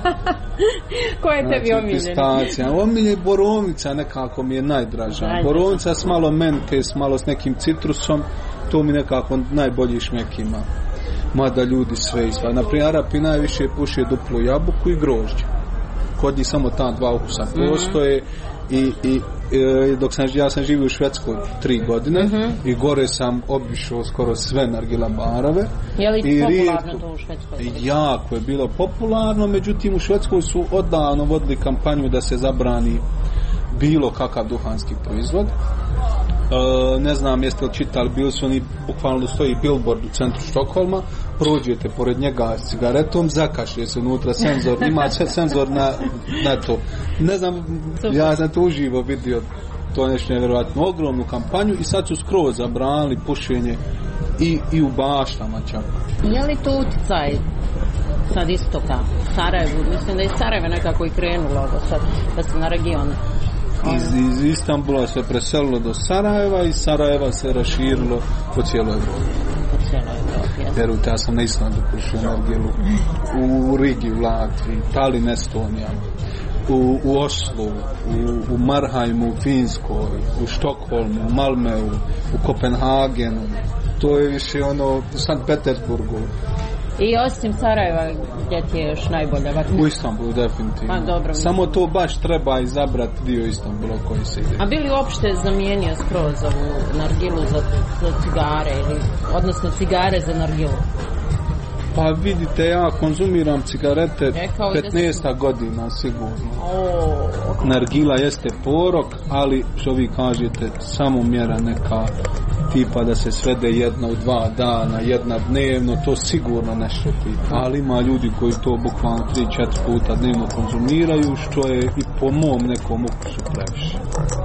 Ko je tebi omiljeni? Pistacija. Omiljen borovnica nekako mi je najdraža. Borovnica s malo mente, s malo s nekim citrusom, to mi nekako najbolji šmek ima. Mada ljudi sve i sva. Naprimjer, Arapi najviše puše duplu jabuku i grožđe. Kod njih samo ta dva okusa postoje i dok ja sam živio u Švedskoj 3 godine i gore sam obišao skoro sve nargila barove. Je li popularno to u Švedskoj? Jako je bilo popularno, međutim u Švedskoj su odavno vodili kampanju da se zabrani bilo kakav duhanski proizvod. Ne znam jeste li čitali, bili su oni, bukvalno stoji billboard u centru Štokholma, prođete pored njega s cigaretom, zakašlje se unutra senzor, ima senzor na to. Ne znam, ja sam to uživo vidio, to nešto nevjerojatno, ogromnu kampanju i sad su skroz zabranili pušenje i u baštama čak. Je li to utjecaj sad istoka, Sarajevu? Mislim da je Sarajevo nekako i krenulo ovo sad, da se na region iz Istanbula se preselilo do Sarajeva i Sarajeva se raširilo po cijeloj Evropi. Vjerujte, ja sam na Islandu pušio nargilu, u Rigi, u Latviji, Tallinn, Estonija, u Oslu, u Marheimu, u Finskoj, u Štokholmu, u Malmeu, u Kopenhagenu. To je više u Sankt Petersburgu. I osim Sarajeva, gdje ti je još najbolja? U Istanbulu, definitivno. Dobro, samo to baš treba izabrati dio Istanbula koji se ide. A bi li uopšte zamijenio skroz ovu nargilu za cigare, odnosno cigare za nargilu? Pa vidite, ja konzumiram cigarete 15 godina sigurno. Nargila jeste porok, ali što vi kažete, samo mjera neka tipa da se svede jedna u 2 dana, jedna dnevno, to sigurno nešto tipa. Ali ima ljudi koji to bukvalno 3-4 puta dnevno konzumiraju, što je i po mom nekom ukusu previše.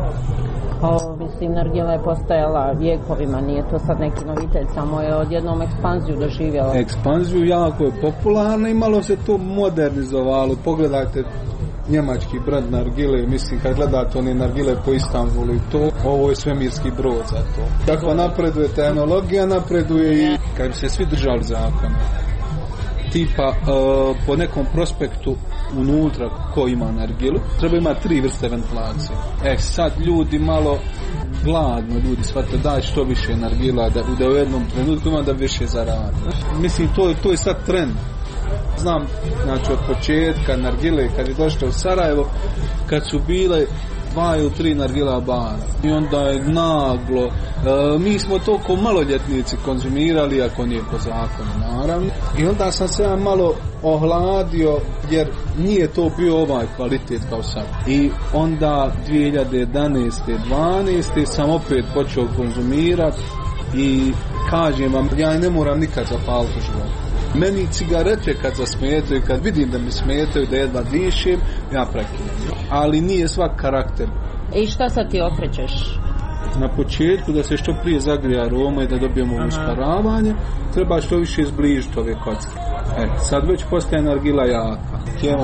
Mislim, nargila je postajala vjekovima, nije to sad neki novitet, samo je odjednom ekspanziju doživjela. Ekspanziju jako je popularna i malo se to modernizovalo. Pogledajte njemački brand nargile, mislim kad gledate one nargile po Istanbulu i to, ovo je svemirski brod za to. Tako napreduje tehnologija, napreduje i kad bi se svi držali zakona. Tipa po nekom prospektu unutra ko ima nargilu treba imati 3 vrste ventilacije. Sad ljudi malo gladno, ljudi shvate daj što više nargila da u jednom trenutku ima da više zaradi. Mislim to je sad trend. Znam, znači od početka nargile kad je došlo u Sarajevo, kad su bile 2 ili 3 nargila bara i onda je naglo mi smo toliko maloljetnici konzumirali, ako nije po zakonu naravno, i onda sam se malo ohladio jer nije to bio ovaj kvalitet kao sad. I onda 2011. 12. sam opet počeo konzumirati i kažem vam, ja ne moram nikad zapaliti u životu. Meni cigarete kad zasmetaju, kad vidim da mi smetaju, da jedva dišem, ja prekinem. Ali nije svak karakter. I šta sad ti okrećeš? Na početku da se što prije zagrije aroma i da dobijemo usparavanje, treba što više izbližiti ove kocke. Sad već postaje nargila jaka. Kemo.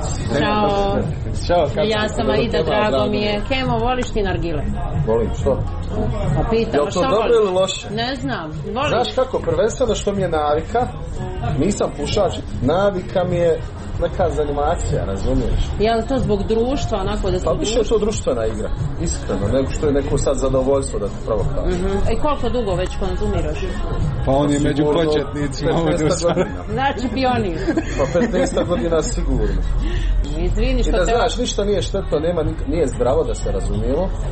Ćao. Ja sam Aida, drago mi je. Kemo, voliš ti nargile? Volim, što? Pa pitam, je li to dobro ili loše? Ne znam, voliš? Znaš kako, prvenstveno što mi je navika, nisam pušač, navika mi je neka zanimacija, razumiješ? Je li to zbog društva, onako da se... Pa više je to društvena igra, iskreno, nego što je neko sad zadovoljstvo da ti pravo kaže. I koliko dugo već konzumiraš? Pa on je među početnicima. 15 godina. Znači pionir. Pa 15 godina sigurno. Izvini što te... I da znaš, ništa nije štetno, nije zdravo da se razumijemo.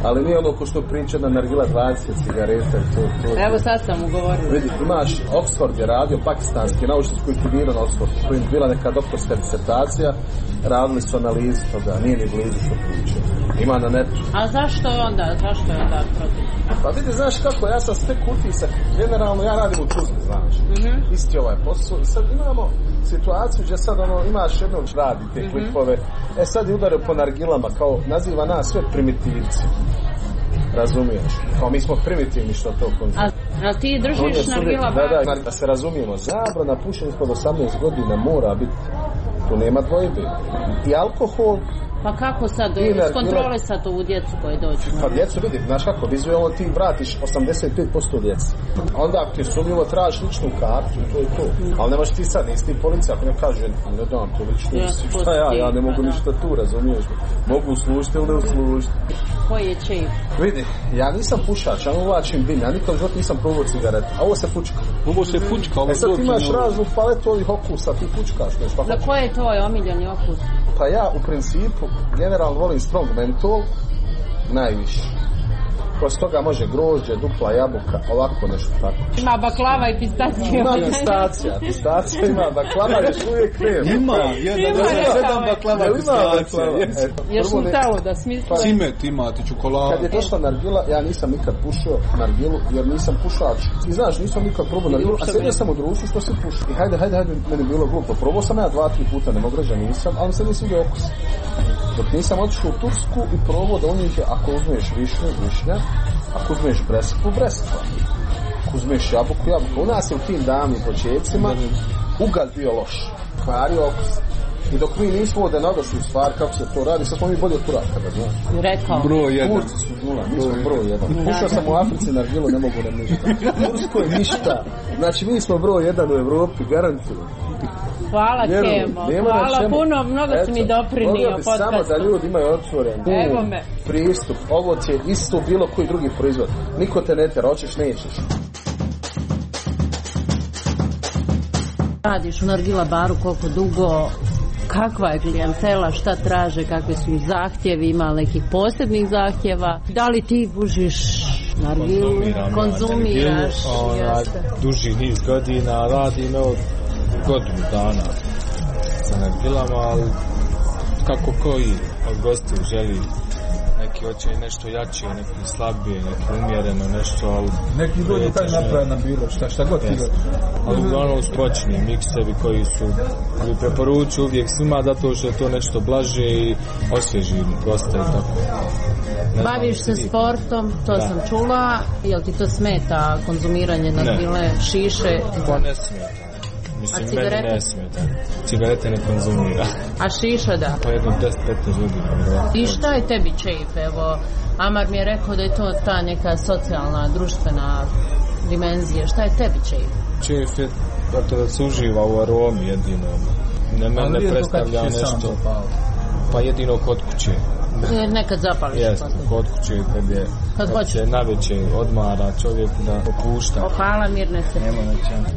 ali nije ono ko što priča da nargila 20 cigareta i to. Evo sad sam ugovorio. Vidi, imaš Oxford je radio, pakistanski naučnici koji studirao na Oxfordu, koji je bila neka doktorska disertacija, radili su analizu toga, nije ni blizu što priča. Ima na netu. A zašto je onda protiv? Pa vidi, znaš kako, ja sam stek utisak, generalno ja radim u Tuzli, znaš, isti ovaj posao, i sad imamo situaciju gdje sad imaš jednom radi te klipove, sad je udario po nargilama, kao naziva nas sve primitivci, razumiješ, kao mi smo primitivni što to konzumimo. A ti držiš nargila bar? Da se razumijemo, zabrana pušenja ispod 18 godina mora biti, tu nema dvojbe, i alkohol. Pa kako sad iskontrolisati ovu djecu koje dođu? Pa djecu vidi, znaš kako, vizualno ti vratiš 85% djece. Onda ako ti sumnjivo tražiš ličnu kartu, to je to. Ali nemaš ti sad, nisi ti policija, ako ne kaže, ne dam tu ličnu, šta ja ne mogu ništa tu, razumiješ? Mogu služiti ili ne uslužiti. Koji je čip? Vidi, ja nisam pušač, ja uvlačim dim, ja nikad život nisam probao cigaretu, a ovo se fučka. Ovo se fučka, ovo sad imaš raznu paletu ovih okusa, ti fučkaš nešto. Na koji je tvoj omiljeni okus? Pa ja u principu generalno volim strong mentol najviše. Kroz toga može grožđe, dupla jabuka, ovako nešto tako. Ima baklava i pistacija. Ima pistacija ima, baklava još uvijek nema. Ima, jedan baklava pistacija. Još Nutellu da smisla. Cimet imate, čokoladu. Kad je došla nargila, ja nisam nikad pušio nargilu, jer nisam pušač. I znaš, nisam nikad probao nargilu, a sjedio sam u društvu što se puši. I hajde, meni bilo glupo. Probao sam ja 2-3 puta, ne mogu reći da nisam, ali se nisam vidio okus. Dok nisam otišao u Tursku i probao da u njih je, ako uzmeš višnja, ako uzmeš breskvu, ako uzmeš jabuku. U nas je u tim davnim početcima ugalj bio loš, kvario okus. I dok mi nismo ovdje naglasili stvar kako se to radi, sad smo mi bolji od Turaka, da znaš. Rekao. Broj 1. Turci su nula, mi smo broj 1. Pušao sam u Africi nargilu, ne mogu nam ništa. Tursko je ništa. Znači mi smo broj 1 u Evropi, garantujem. Hvala Kemo, hvala puno, mnogo si mi doprinio podcastu. Samo da ljudi imaju otvoren pristup, ovo će isto bilo koji drugi proizvod. Niko te ne tera, hoćeš, nećeš. Radiš u nargila baru koliko dugo, kakva je klijentela, šta traže, kakvi su zahtjevi, ima nekih posebnih zahtjeva, da li ti pušiš nargilu, konzumiraš? Duži niz godina, radim godinu dana sa nargilama, ali kako koji od gostiju želi, neki hoće nešto jače, neki slabije, neki umjereno nešto, ali neki dođe taj napravi na bilo šta god ti hoće. Ali uglavnom spočni miksevi koji su preporučuju uvijek svima, zato što je to nešto blaže i osvježi goste i tako. Baviš se sportom, to sam čula, jel ti to smeta konzumiranje nargile, šiše? To ne smeta. Mislim, meni ne smeta. Cigarete ne konzumira. A šiša da? Pa jednom 10-15 godina. I šta je tebi čejf? Evo, Amar mi je rekao da je to ta neka socijalna, društvena dimenzija. Šta je tebi čejf? Čejf je da se uživa u aromi jedino. Ne predstavlja nešto. Pa jedino kod kuće. Nekad zapališ. Jeste, kod kuće kad se navečer odmara čovjek da opušta. Hvala Mirnece. Nema nećemo.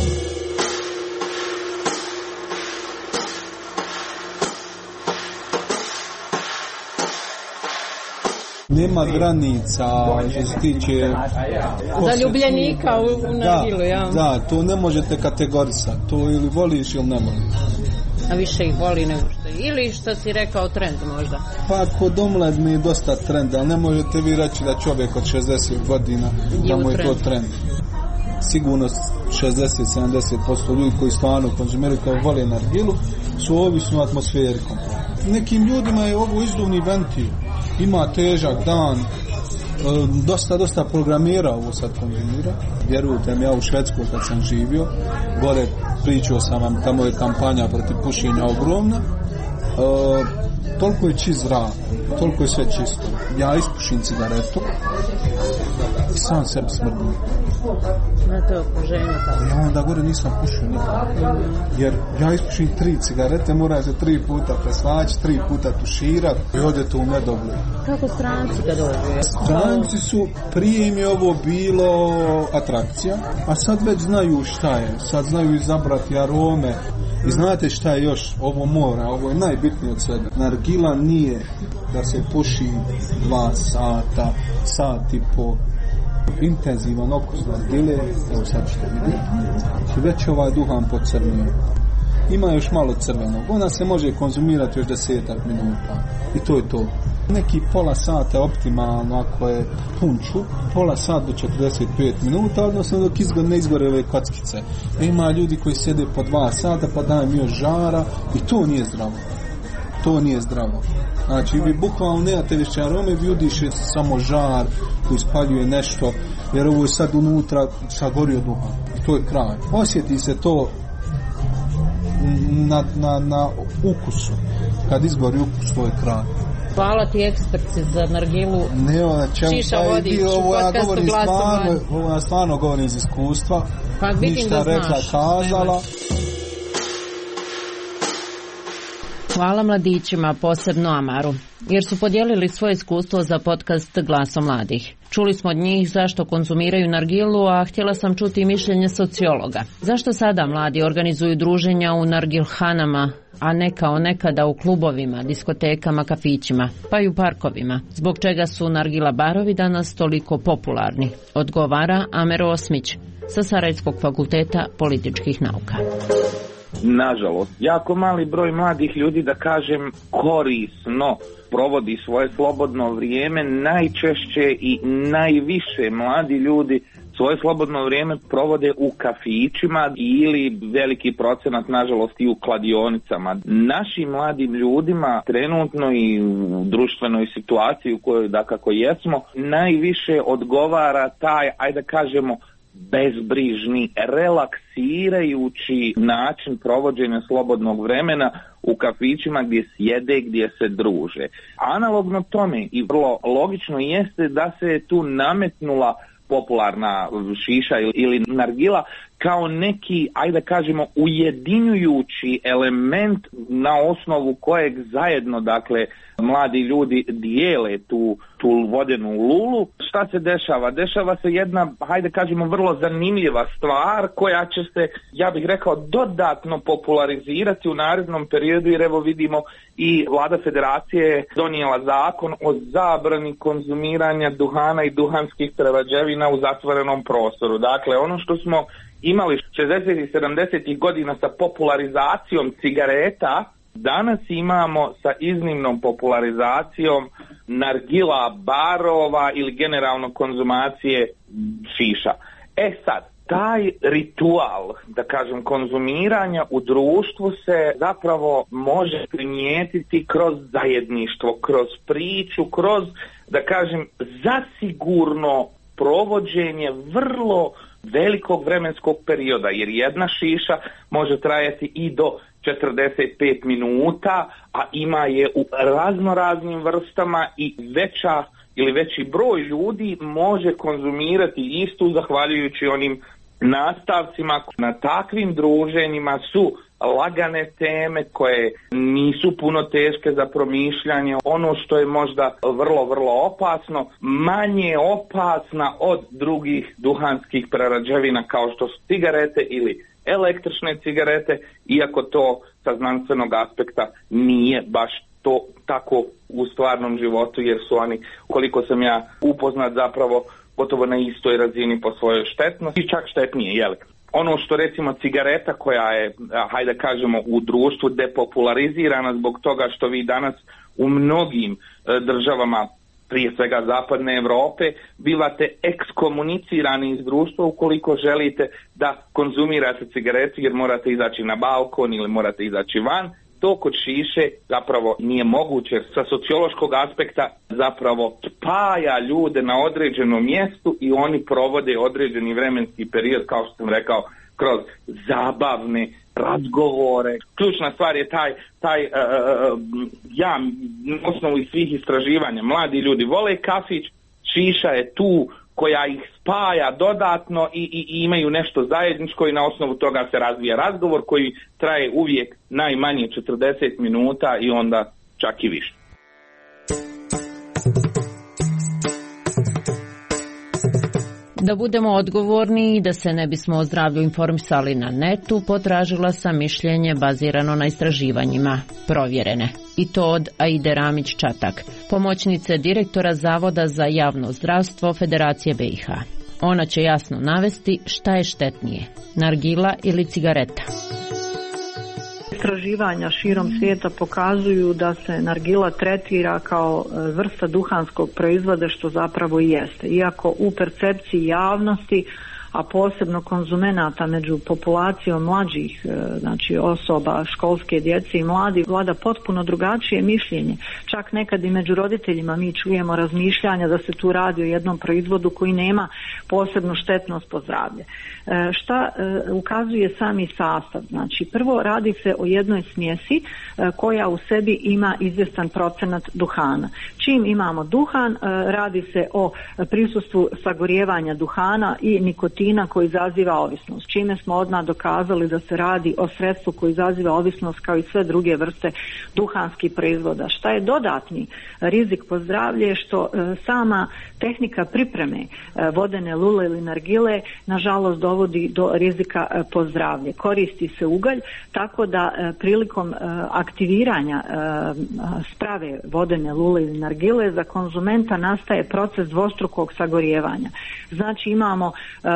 Nema granica što se tiče zaljubljenika u nargilu, ja. Da, to ne možete kategorisati, to ili voliš ili ne voliš. A više ih voli nego što ili što si rekao trend možda? Pa kod omladine je dosta trend, ali ne možete vi reći da čovjek od 60 godina da mu je to trend. Sigurno 60-70% ljudi koji stvarno konzumiraju kao vole nargilu su ovisni o atmosferi. Nekim ljudima je ovo izduvni ventil, ima težak dan, dosta programira ovo sad konzumira. Vjerujte mi, ja u Švedskoj kad sam živio, gore pričao sam vam, tamo je kampanja protiv pušenja ogromna, toliko je čist zrak, toliko je sve čisto. Ja ispušim cigaretu i sam sebi smrdim. Na to okruženje tako. Ja onda gore nisam pušio nikad. Jer ja ispušim 3 cigarete, mora se 3 puta presvaći, 3 puta tuširati i ode to u nedogled. Kako stranci kad dođu? Stranci su, prije im je ovo bilo atrakcija, a sad već znaju šta je. Sad znaju izabrati arome, I znate šta je još? Ovo je najbitnije od svega. Nargila nije da se puši 2 sata, sat i po. Intenzivan okus nargile, evo sad ćete vidjeti, već ovaj duhan pocrnio. Ima još malo crvenog, ona se može konzumirati još 10 minuta i to je to. Neki pola sata optimalno ako je punču, pola sata do 45 minuta, odnosno dok ne izgore ove kockice. Ima ljudi koji sjede po 2 sata pa dajem još žara i to nije zdravo. To nije zdravo. Znači vi bukvalno nemate više arome, vi udiše samo žar koji spaljuje nešto, jer ovo je sad unutra sagorio duhan. I to je kraj. Osjeti se to na ukusu. Kad izgori ukus, to je kraj. Hvala ti ekspertci za nargilu. Šiša Vodić u podcastu Glasom Mladih. Ovo ja stvarno govorim iz iskustva. Pa vidim ništa da rekla, znaš. kazala. Hvala mladićima, posebno Amaru, jer su podijelili svoje iskustvo za podcast Glasom Mladih. Čuli smo od njih zašto konzumiraju nargilu, a htjela sam čuti mišljenje sociologa. Zašto sada mladi organizuju druženja u nargilhanama, a ne kao nekada u klubovima, diskotekama, kafićima, pa i u parkovima? Zbog čega su nargila barovi danas toliko popularni? Odgovara Amer Osmić sa Sarajevskog fakulteta političkih nauka. Nažalost, jako mali broj mladih ljudi, da kažem, korisno provodi svoje slobodno vrijeme. Najčešće i najviše mladi ljudi svoje slobodno vrijeme provode u kafićima ili veliki procenat, nažalost, i u kladionicama. Našim mladim ljudima trenutno i u društvenoj situaciji u kojoj dakako jesmo, najviše odgovara taj, ajde kažemo, bezbrižni, relaksirajući način provođenja slobodnog vremena u kafićima gdje sjede, gdje se druže. Analogno tome i vrlo logično jeste da se tu nametnula popularna šiša ili nargila kao neki, ajde kažemo, ujedinjujući element na osnovu kojeg zajedno, dakle, mladi ljudi dijele tu vodenu lulu. Šta se dešava? Dešava se jedna, hajde kažemo, vrlo zanimljiva stvar koja će se, ja bih rekao, dodatno popularizirati u narednom periodu, jer evo vidimo i Vlada Federacije je donijela zakon o zabrani konzumiranja duhana i duhanskih prerađevina u zatvorenom prostoru. Dakle, ono što smo imali 60. i 70. godina sa popularizacijom cigareta, danas imamo sa iznimnom popularizacijom nargila barova ili generalno konzumacije šiša. Sad, taj ritual, da kažem, konzumiranja u društvu se zapravo može primijetiti kroz zajedništvo, kroz priču, kroz, da kažem, zasigurno provođenje vrlo velikog vremenskog perioda, jer jedna šiša može trajati i do 45 minuta, a ima je u raznoraznim vrstama i veća ili veći broj ljudi može konzumirati istu zahvaljujući onim nastavcima. Na takvim druženjima su lagane teme koje nisu puno teške za promišljanje. Ono što je možda vrlo, vrlo opasno, manje opasna od drugih duhanskih prerađevina kao što su cigarete ili električne cigarete, iako to sa znanstvenog aspekta nije baš to tako u stvarnom životu, jer su oni, koliko sam ja upoznat, zapravo gotovo na istoj razini po svojoj štetnosti i čak štetnije, jel? Ono što recimo cigareta koja je, hajde kažemo, u društvu depopularizirana zbog toga što vi danas u mnogim državama, prije svega zapadne Europe, bivate ekskomunicirani iz društva ukoliko želite da konzumirate cigaretu, jer morate izaći na balkon ili morate izaći van. To kod šiše zapravo nije moguće, jer sa sociološkog aspekta zapravo spaja ljude na određenom mjestu i oni provode određeni vremenski period, kao što sam rekao, kroz zabavne razgovore. Ključna stvar je ja na osnovu svih istraživanja, mladi ljudi vole kafić, šiša je tu koja ih spaja dodatno i imaju nešto zajedničko i na osnovu toga se razvija razgovor koji traje uvijek najmanje 40 minuta i onda čak i više. Da budemo odgovorni i da se ne bismo o zdravlju informisali na netu, potražila sam mišljenje bazirano na istraživanjima, provjerene. I to od Aide Ramić-Čatak, pomoćnice direktora Zavoda za javno zdravstvo Federacije BiH. Ona će jasno navesti šta je štetnije, nargila ili cigareta. Istraživanja širom svijeta pokazuju da se nargila tretira kao vrsta duhanskog proizvoda, što zapravo i jeste. Iako u percepciji javnosti, a posebno konzumenata među populacijom mlađih, znači osoba, školske djece i mladi, vlada potpuno drugačije mišljenje. Čak nekad i među roditeljima mi čujemo razmišljanja da se tu radi o jednom proizvodu koji nema posebnu štetnost po zdravlje. Šta ukazuje sami sastav? Znači, prvo radi se o jednoj smjesi koja u sebi ima izvjestan procenat duhana. Čim imamo duhan, radi se o prisustvu sagorijevanja duhana i nikotina koji izaziva ovisnost. Čime smo odmah dokazali da se radi o sredstvu koji izaziva ovisnost kao i sve druge vrste duhanskih proizvoda. Šta je dodatni rizik po zdravlje? Što sama tehnika pripreme vodene lule ili nargile nažalost dovodi do rizika po zdravlje. Koristi se ugalj, tako da prilikom aktiviranja sprave vodene lule ili nargile za konzumenta nastaje proces dvostrukog sagorijevanja. Znači imamo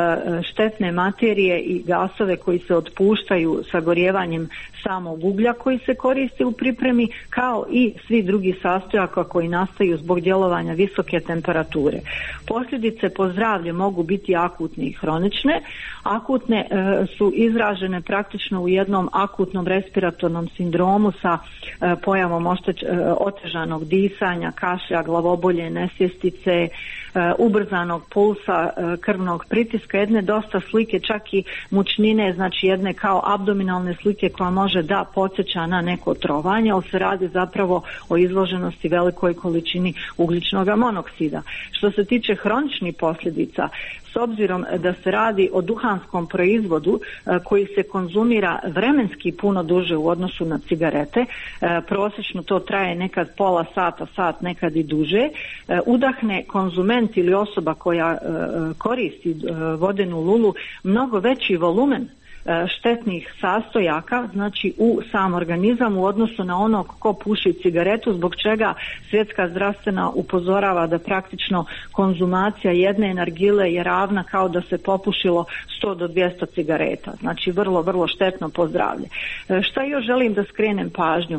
štetne materije i gasove koji se otpuštaju sagorijevanjem samog uglja koji se koristi u pripremi, kao i svi drugi sastojaka koji nastaju zbog djelovanja visoke temperature. Posljedice po zdravlje mogu biti akutne i hronične. Akutne su izražene praktično u jednom akutnom respiratornom sindromu sa pojavom otežanog disanja, kašlja, glavobolje, nesvjestice, ubrzanog pulsa, krvnog pritiska, jedne dosta slike, čak i mučnine, znači jedne kao abdominalne slike koja može da podsjeća na neko trovanje, ali se radi zapravo o izloženosti velikoj količini ugljičnog monoksida. Što se tiče hroničnih posljedica, s obzirom da se radi o duhanskom proizvodu koji se konzumira vremenski puno duže u odnosu na cigarete, prosječno to traje nekad pola sata, sat, nekad i duže, udahne konzument ili osoba koja koristi vodenu lulu mnogo veći volumen štetnih sastojaka, znači u sam organizam u odnosu na onog ko puši cigaretu, zbog čega Svjetska zdravstvena upozorava da praktično konzumacija jedne nargile je ravna kao da se popušilo 100 do 200 cigareta. Znači vrlo, vrlo štetno po zdravlje. Šta još želim da skrenem pažnju?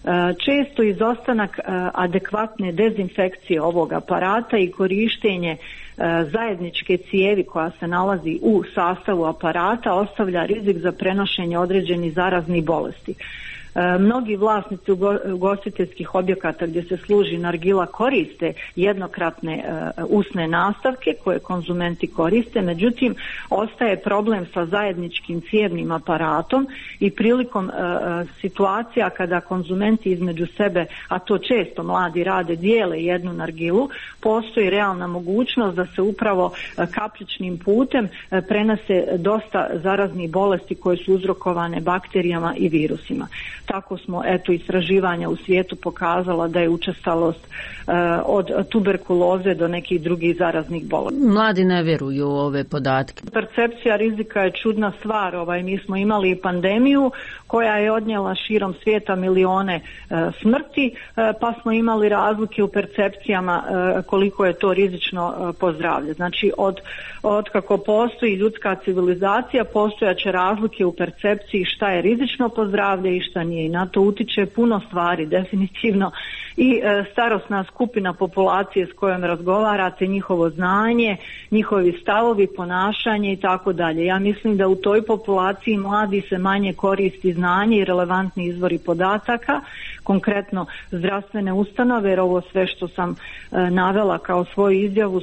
Često izostanak adekvatne dezinfekcije ovog aparata i korištenje zajedničke cijevi koja se nalazi u sastavu aparata ostavlja rizik za prenošenje određenih zaraznih bolesti. Mnogi vlasnici ugostiteljskih objekata gdje se služi nargila koriste jednokratne usne nastavke koje konzumenti koriste, međutim ostaje problem sa zajedničkim cijevnim aparatom i prilikom situacija kada konzumenti između sebe, a to često mladi rade, dijele jednu nargilu, postoji realna mogućnost da se upravo kapljičnim putem prenose dosta zaraznih bolesti koje su uzrokovane bakterijama i virusima. Tako smo, istraživanja u svijetu pokazala da je učestalost od tuberkuloze do nekih drugih zaraznih bolesti. Mladi ne vjeruju u ove podatke. Percepcija rizika je čudna stvar. Mi smo imali pandemiju koja je odnijela širom svijeta milione smrti, pa smo imali razlike u percepcijama koliko je to rizično po zdravlje. Znači od kako postoji ljudska civilizacija, postojaće razlike u percepciji šta je rizično po zdravlje i šta nije. I na to utiče puno stvari, definitivno i starosna skupina populacije s kojom razgovarate, njihovo znanje, njihovi stavovi, ponašanje i tako dalje. Ja mislim da u toj populaciji mladi se manje koristi znanje i relevantni izvori podataka, konkretno zdravstvene ustanove, jer ovo sve što sam navela kao svoju izjavu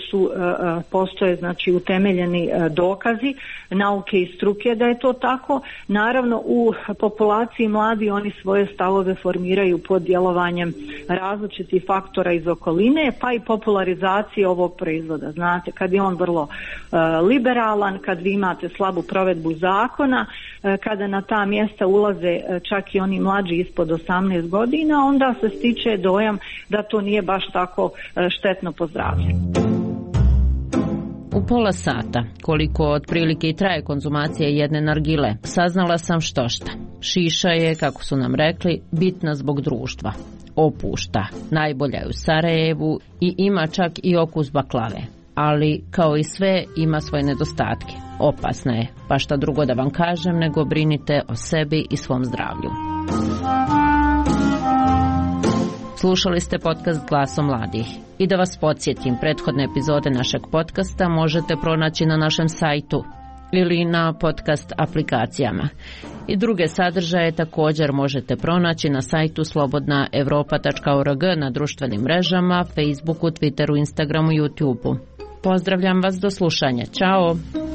postoje znači utemeljeni dokazi nauke i struke da je to tako. Naravno u populaciji mladi oni svoje stavove formiraju pod djelovanjem različitih faktora iz okoline, pa i popularizacije ovog proizvoda. Znate, kad je on vrlo liberalan, kad vi imate slabu provedbu zakona, kada na ta mjesta ulaze čak i oni mlađi ispod 18 godina, onda se stiče dojam da to nije baš tako štetno po zdravlje. U pola sata, koliko otprilike i traje konzumacija jedne nargile, saznala sam štošta. Šiša je, kako su nam rekli, bitna zbog društva. Opušta, najbolja je u Sarajevu i ima čak i okus baklave. Ali, kao i sve, ima svoje nedostatke. Opasna je, pa šta drugo da vam kažem nego brinite o sebi i svom zdravlju. Slušali ste podcast Glasom mladih. I da vas podsjetim, prethodne epizode našeg podcasta možete pronaći na našem sajtu ili na podcast aplikacijama. I druge sadržaje također možete pronaći na sajtu slobodnaevropa.org, na društvenim mrežama, Facebooku, Twitteru, Instagramu i YouTubeu. Pozdravljam vas, do slušanja. Ćao!